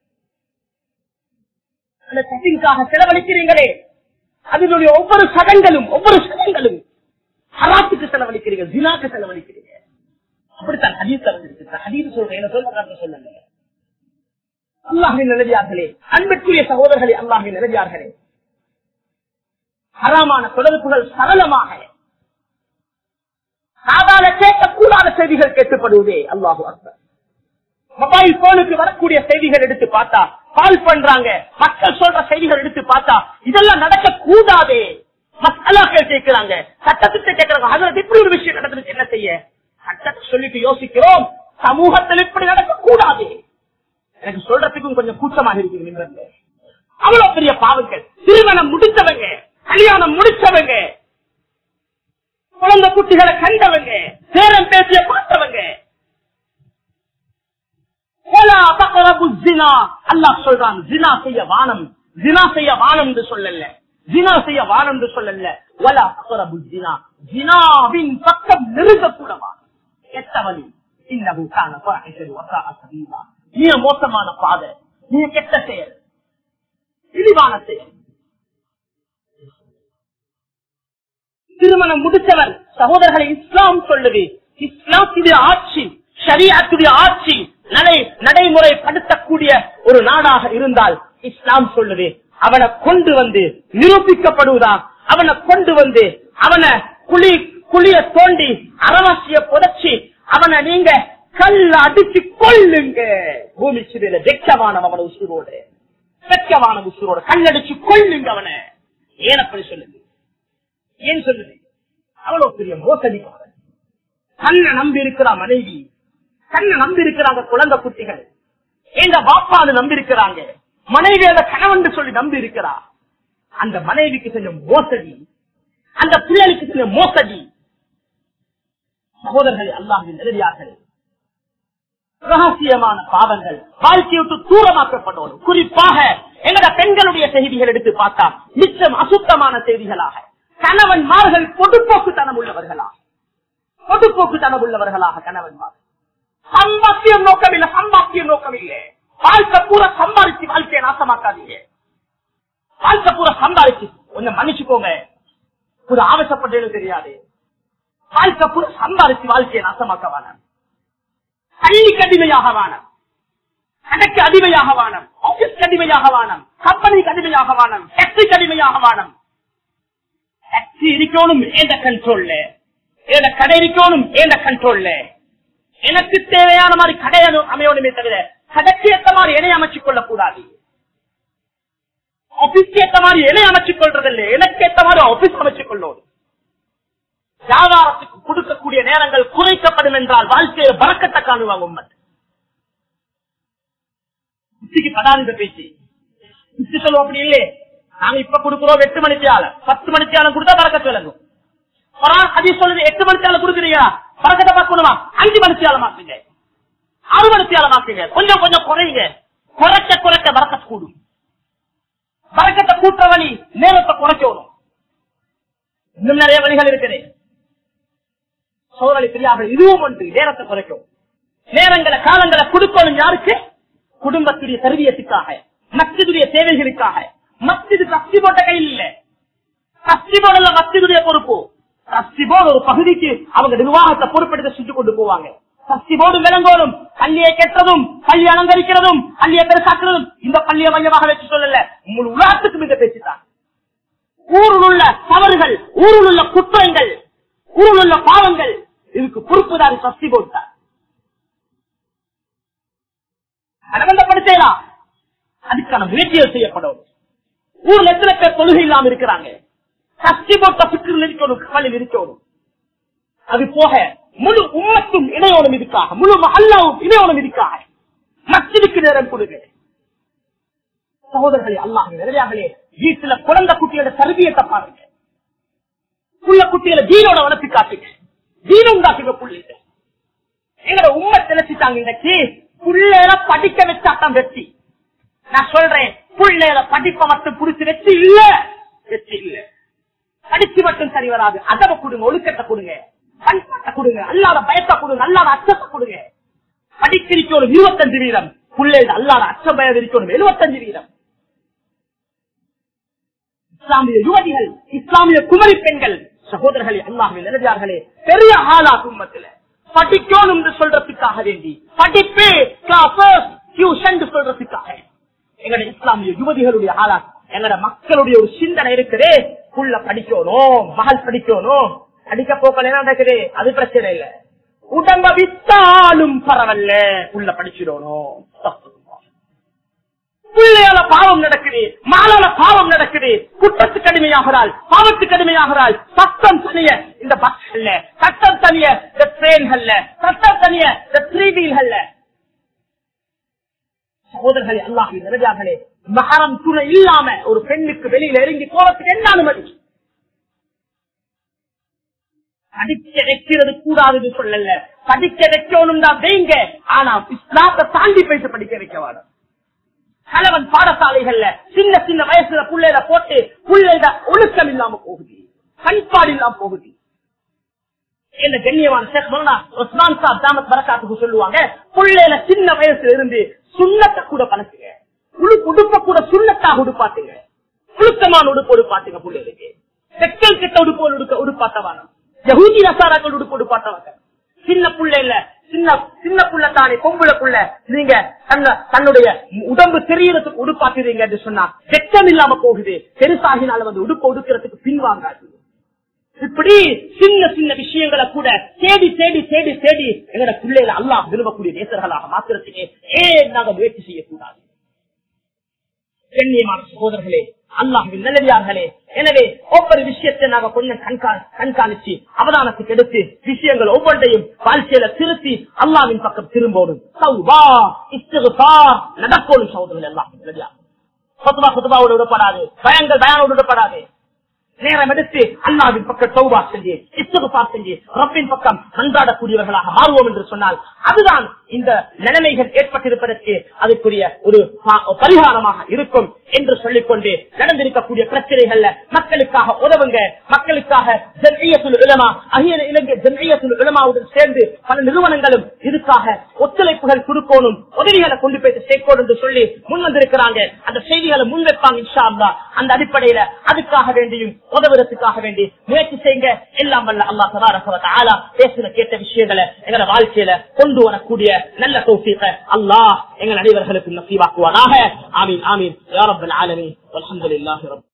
[SPEAKER 2] அந்த செட்டிங்காக செலவழிக்கிறீங்களே, அதனுடைய ஒவ்வொரு சடங்களும் ஹராத்துக்கு செலவழிக்கிறீங்க, ஜினாக்கு செலவழிக்கிறீங்க. அப்படித்தான் ஹதீஸ் இருக்கு. ஹதீஸ் சொல்றேன், என்ன சொல்லுங்க. அல்லாஹ்வின் நல்லடியார்களே, அன்பிற்குரிய சகோதரர்களே, அல்லாஹ்வின் நல்லடியார்களே, ஹராமான தொடர்புகள் சரளமாக சாதாரண கேட்கக்கூடாத செய்திகள் கேட்கப்படுவதே. அல்லாஹு அக்பர். மொபைல் போனுக்கு வரக்கூடிய செய்திகள் எடுத்து பார்த்தா, கால் பண்றாங்க, மக்கள் சொல்ற செய்திகள் எடுத்து பார்த்தா, இதெல்லாம் நடக்க கூடாதே. மக்களாக்கள் கேட்கிறாங்க, சட்டத்திட்ட கேட்கிறாங்க, அதுல இப்படி ஒரு விஷயம் நடந்தது, என்ன செய்ய? சட்டத்தை சொல்லிட்டு யோசிக்கிறோம், சமூகத்தில் இப்படி நடக்க கூடாது. எனக்கு சொல்றதுக்கும் கொஞ்சம் கூச்சமாக இருக்குது. அவ்வளவு பெரிய பாவங்கள். திருமணம் முடித்தவங்க, கல்யாணம் முடிச்சவங்க, குழந்தை குட்டிகளை கண்டவங்க, பேரம் பேசிய பார்த்தவங்க, அல்லாஹ் சொல்றான், ஜினா செய்ய வானம், ஜினா செய்ய வானம் என்று சொல்லல, ஜினா செய்ய வானம் என்று சொல்லல, வலா தக்ரபு ஜினா, ஜினாவின் பக்கம் நெருங்கக்கூடவா, கெட்ட வழி, இன்னஹு கான ஃபாஹிஷன் வஸாஅ சபீலா, மிக மோசமான பாதை, மிக கெட்ட செயல், இழிவான செயல். திருமணம் முடித்தவர் சகோதரர்களை இஸ்லாம் சொல்லுது, இஸ்லாத்துடைய ஆட்சி, ஷரீஅத்துடைய ஆட்சி நடைமுறைப்படுத்தக்கூடிய ஒரு நாடாக இருந்தால் இஸ்லாம் சொல்லுது, அவனை கொண்டு வந்து நிரூபிக்கப்படுவதா, அவனை கொண்டு வந்து அவனை குழிய தோண்டி அரவாசிய புதைச்சி அவனை நீங்க கல்ல அடிச்சு கொள்ளுங்க. பூமி சிறையில வெக்கவானம் அவனை உசுரோடு, வெக்கவான உசுரோடு கல்லடிச்சு கொள்ளுங்க அவனை. ஏன் அப்படி சொல்லுது? ஏன் சொல்லுது? அவ்வளவு பெரிய மோசடிக்காரன். கண்ணை நம்பி இருக்கிற மனைவி, கண்ணை நம்பி இருக்கிறாங்க குழந்தை குட்டிகள், எங்க பாப்பான்னு நம்பி இருக்கிறாங்க, மனைவி அந்த கணவன் சொல்லி நம்பி இருக்கிறா. அந்த மனைவிக்கு கொஞ்சம் மோசடி, அந்த பிள்ளைக்கு கொஞ்சம் மோசடி. சகோதரர்களே, அல்லாஹ்வின் நல்லடியார்களே, ரகசியமான பாவங்கள் வாழ்க்கையை விட்டு தூரமாக்கப்படணும். குறிப்பாக எங்கட பெண்களுடைய செய்திகள் எடுத்து பார்த்தா மிச்சம் அசுத்தமான செய்திகளாக, கணவன்மார்கள் பொதுப்போக்குத்தனம் உள்ளவர்களாக கணவன்மார் சம்பாத்தியம் நோக்கம் இல்லை, சம்பாத்தியம் நோக்கம் இல்லை. வாழ்க்கை பூரா சம்பாதிச்சு வாழ்க்கையை நாசமாக்காதீங்க. வாழ்க்கை பூரா சம்பாதிச்சு கொஞ்சம் மன்னிச்சுக்கோங்க, ஒரு ஆவேசப்பட்டது தெரியாது. வாழ்க்கை பூரா சம்பாதிச்சு வாழ்க்கையை நாசமாக்க வேணாம். பள்ளிக்கு அடிமையாக வேணாம், கடைக்கு அடிமையாக வேணாம், ஆபீஸ் அடிமையாக வேணாம், கம்பெனிக்கு அடிமையாக வேணாம், ஃபேக்டரிக்கு அடிமையாக வேணாம். ஃபேக்டரி இருக்கணும் எந்த கண்ட்ரோல்ல, ஏத கடை இருக்கணும் எந்த கண்ட்ரோல்ல. எனக்கு தேவையான மாதிரி கடை அமையணுமே தவிர கடைக்கு ஏற்ற மாதிரி இணை அமைச்சுக் கொள்ளக் கூடாது. ஆபீஸ்க்கு ஏற்ற மாதிரி இணை அமைச்சுக் கொள்றதில்லை, எனக்கு ஏற்ற மாதிரி ஆபீஸ் அமைச்சுக் கொள்ளணும். வியாபாரத்துக்கு கொடுக்கக்கூடிய நேரங்கள் குறைக்கப்படும் என்றால் வாழ்க்கையை பறக்கத்தை காணுவாங்க. உண்மை படாத பேச்சு சொல்லுவோம், அப்படி இல்லையே. நாங்க இப்ப கொடுக்கிறோம் 8 மணித்தியால 10 மணித்தியாலம் கொடுத்தா பறக்கத்து விளங்கும். ஹதீஸ் சொல்லுது 8 மணித்தியாலம் கொடுக்குறீங்களா, பறக்கத்தை பார்க்கணுமா, 5 மணித்தியாலம் மாக்குங்க, 6 மணித்தியாலம் மாக்குங்க, கொஞ்சம் கொஞ்சம் குறையுங்க. குறைக்க குறைக்க பறக்கத்து கூடும். பறக்கத்தை கூட்ட வழி நேரத்தை குறைக்கணும். இன்னும் நிறைய வழிகள் இருக்குது. சோழலை பெரியார்கள் இதுவும் ஒன்று, நேரத்தை குறைக்கும். நேரங்களை காலங்களை கொடுக்கணும். யாருக்கு? குடும்பத்துடைய தருவியத்துக்காக, மஸ்ஜிதுடைய தேவைகளுக்காக. மஸ்ஜிது கஸ்தி போட்ட கையில் இல்ல, கஸ்தி போடல மஸ்ஜிதுடைய பொறுப்பு. கஸ்தி போர்டு ஒரு பகுதிக்கு அவங்க நிர்வாகத்தை பொறுப்பெடுத்து சுற்றி கொண்டு போவாங்க. கஸ்தி போர்டு விளங்கோடும், பள்ளியை கெட்டதும், பள்ளி அலங்கரிக்கிறதும், பள்ளியை பெருசாக்குறதும் இந்த பள்ளியை மையமாக வச்சு சொல்லல, உங்கள் உலகத்துக்கும் இந்த பேச்சுதான். ஊரில் உள்ள தவறுகள், ஊரில் உள்ள குற்றங்கள், ஊரில் உள்ள பாவங்கள், இதுக்கு பொறுப்புதாரி சஸ்தி போட்டார். அனுமந்தப்படுத்தலாம், அதுக்கான முயற்சிகள் செய்யப்படும். ஊர்ல எத்தனை பேர் தொழுகை இல்லாம இருக்கிறாங்க, சஸ்தி போட்ட சிக்கல் இருக்கணும், கவலில் இருக்கணும். அது போக முழு உம்மத்தும் இணையோடும் இதுக்காக, முழு மஹல்லாவும் இணையோடும் இதுக்காக மஸ்ஜிதுக்கு நேரம் கொடுங்க. சகோதரர்களே, அல்லாஹ்வின் நல்லடியார்களே, வீட்டுல குழந்தை குட்டியோட தர்பியத்தை பாருங்க. புள்ள குட்டிகளை தீனோட வளர்த்து காட்டுங்க, தீன உண்டாக்குங்க. புள்ளைங்க எங்களோட உண்மை தெளிச்சுட்டாங்க. இன்னைக்கு புள்ளையில படிக்க வச்சாட்டம் வெற்றி. நான் சொல்றேன், புள்ளையில படிப்பை மட்டும் புடிச்சு வெற்றி இல்ல, வெற்றி இல்ல. படிச்சு மட்டும் சரி வராது. அதவை கொடுங்க, ஒழுக்கத்தை கொடுங்க, பண்பாட்டை கொடுங்க, அல்லாத பயத்தை கொடுங்க, அல்லாத அச்சத்தை கொடுங்க. படிக்கிறிக்கணும் 25 வீதம், பிள்ளைகள் அல்லாத அச்ச பயம் இருக்கணும் 75 வீதம். இஸ்லாமிய யுவதிகள், இஸ்லாமிய குமரி பெண்கள், சகோதரர்களே, அல்லாஹ்வின் நல்லடியார்களே, பெரிய ஆளா குடும்பத்தில் படிக்கணும் என்று சொல்றதுக்காக வேண்டி, படிப்பு டியூஷன் சொல்றதுக்காக எங்களுடைய இஸ்லாமிய யுவதிகளுடைய ஆளா, எங்களோட மக்களுடைய ஒரு சிந்தனை இருக்குதே, புள்ள படிக்கணும், மகள் படிக்கணும். படிக்க போக்கல என்ன நடக்குது, அது பிரச்சனை இல்ல. உடம்ப வித்தாலும் பரவாயில்ல, புள்ள படிச்சிடணும். பிள்ளையால பாவம் நடக்குது, மாலால பாவம் நடக்குது, குற்றத்துக்கு அடிமையாகிறாள், பாவத்துக்கு அடிமையாகிறாள். சட்டம் தனிய இந்த பஸ்கள்ல, சட்டம் தனிய இந்த ட்ரெயின்கள்ல, சட்டம் தனிய இந்த 3 வீல்கள்ல. சகோதரர்களே, அல்லாஹ்வின் நல்லடியார்களே, மஹரம் துணை இல்லாம ஒரு பெண்ணுக்கு வெளியில இறங்கி போறதுக்கு என்ன அனுமதி? படிக்க வைக்கிறது கூடாது சொல்லல, படிக்க வைக்கணும் தான் வைங்க. ஆனா இஸ்லாத்தை தாண்டி போயிட்டு படிக்க வைக்க வேணும். கலவன் பாடசாலைகள்ல சின்ன சின்ன வயசுல புள்ளையில போட்டு புள்ளையில ஒழுக்கம் இல்லாம போகுது, பண்பாடு இல்லாம போகுது. என்ன கண்ணியமான ஷேக் மௌலானா உஸ்மான் சாப் தாமத் பரக்காத்துக்கு சொல்லுவாங்க, புள்ளையில சின்ன வயசுல இருந்து சுண்ணத்தை கூட பழக்குங்க, உடுப்ப கூட சுண்ணத்தாக உடுப்பாட்டுங்க, ஒழுக்கமான உடுப்பு உடுப்பாட்டுங்க. புள்ளைகளுக்கு செக்கல் கிட்ட உடுப்பு உடுப்பாட்டவான, யஹூதி நசாராக்கள் உடுப்பு உடுப்பாட்டவாங்க. சின்ன புள்ளையில சின்ன புள்ள தானே, பொம்புல புள்ள, நீங்க தன்னுடைய உடம்பு தெரியறதுக்கு உடுப்பாக்குறீங்க என்று சொன்னா வெட்கம் இல்லாம போகுது. பெருசாகினால வந்து உடுப்பு உடுக்கிறதுக்கு பின்வாங்காது. இப்படி சின்ன சின்ன விஷயங்களை கூட தேடி தேடி தேடி தேடி எங்களோட பிள்ளைகளை அல்லாஹ் விரும்பக்கூடிய நேசர்களாக மாத்திரத்துக்கு நாங்க முயற்சி செய்யக்கூடாது. கண்ணியமான சகோதரர்களே, அல்லாஹ்வின் நல்லடியார்களே, எனவே ஒவ்வொரு விஷயத்தை நாங்க கொஞ்சம் கண்காணிச்சு அவதானத்துக்கு எடுத்து விஷயங்கள் ஒவ்வொன்றையும் வாழ்க்கையில திருத்தி அல்லாஹ்வின் பக்கம் திரும்பணும். தௌபா இஸ்திக்ஃபார் நடக்கணும் சகோதரர்களே. அல்லாஹ்வின் நல்லடியார் குத்பாவோட விடப்படாது, பயானோடு விடப்படாது. நேரம் எடுத்து அல்லாஹ்வின் பக்கம் தௌபா செஞ்சு இஸ்திக்ஃபார் செஞ்சு ரப்பின் பக்கம் மன்றாடக்கூடியவர்களாக மாறுவோம் என்று சொன்னால் அதுதான் இந்த நிலைமைகள் ஏற்பட்டிருப்பதற்கு அதுக்குரிய ஒரு பரிகாரமாக இருக்கும் என்று சொல்லிக்கொண்டு நடந்திருக்கக்கூடிய பிரச்சனைகள்ல மக்களுக்காக உதவுங்க. மக்களுக்காக ஜம்இய்யத்துல் உலமா, அகில இலங்கை ஜம்இய்யத்துல் உலமாவுடன் சேர்ந்து பல நிறுவனங்களும் இதுக்காக ஒத்துழைப்புகள் கொடுக்கணும், உதவிகளை கொண்டு போய் சேர்க்கணும் என்று சொல்லி முன் வந்திருக்கிறாங்க. அந்த செய்திகளை முன்வைப்பாங்க இன்ஷா அல்லாஹ். அந்த அடிப்படையில அதுக்காக வேண்டியும் உதவுறதுக்காக வேண்டி முயற்சி செய்யுங்க. எல்லாம் வல்ல அல்லாஹ் தபாரக வ தஆலா பேசின கேட்ட விஷயங்களை எங்களோட வாழ்க்கையில கொண்டு வரக்கூடிய நல்ல தௌஃபீக அல்லாஹ் எங்கள் அனைவர்களுக்கும் நசீபாக்குவானாக. ஆமீன் ஆமீன் யா ரப்பல் ஆலமீன். வல்ஹம்துலில்லாஹி ரப்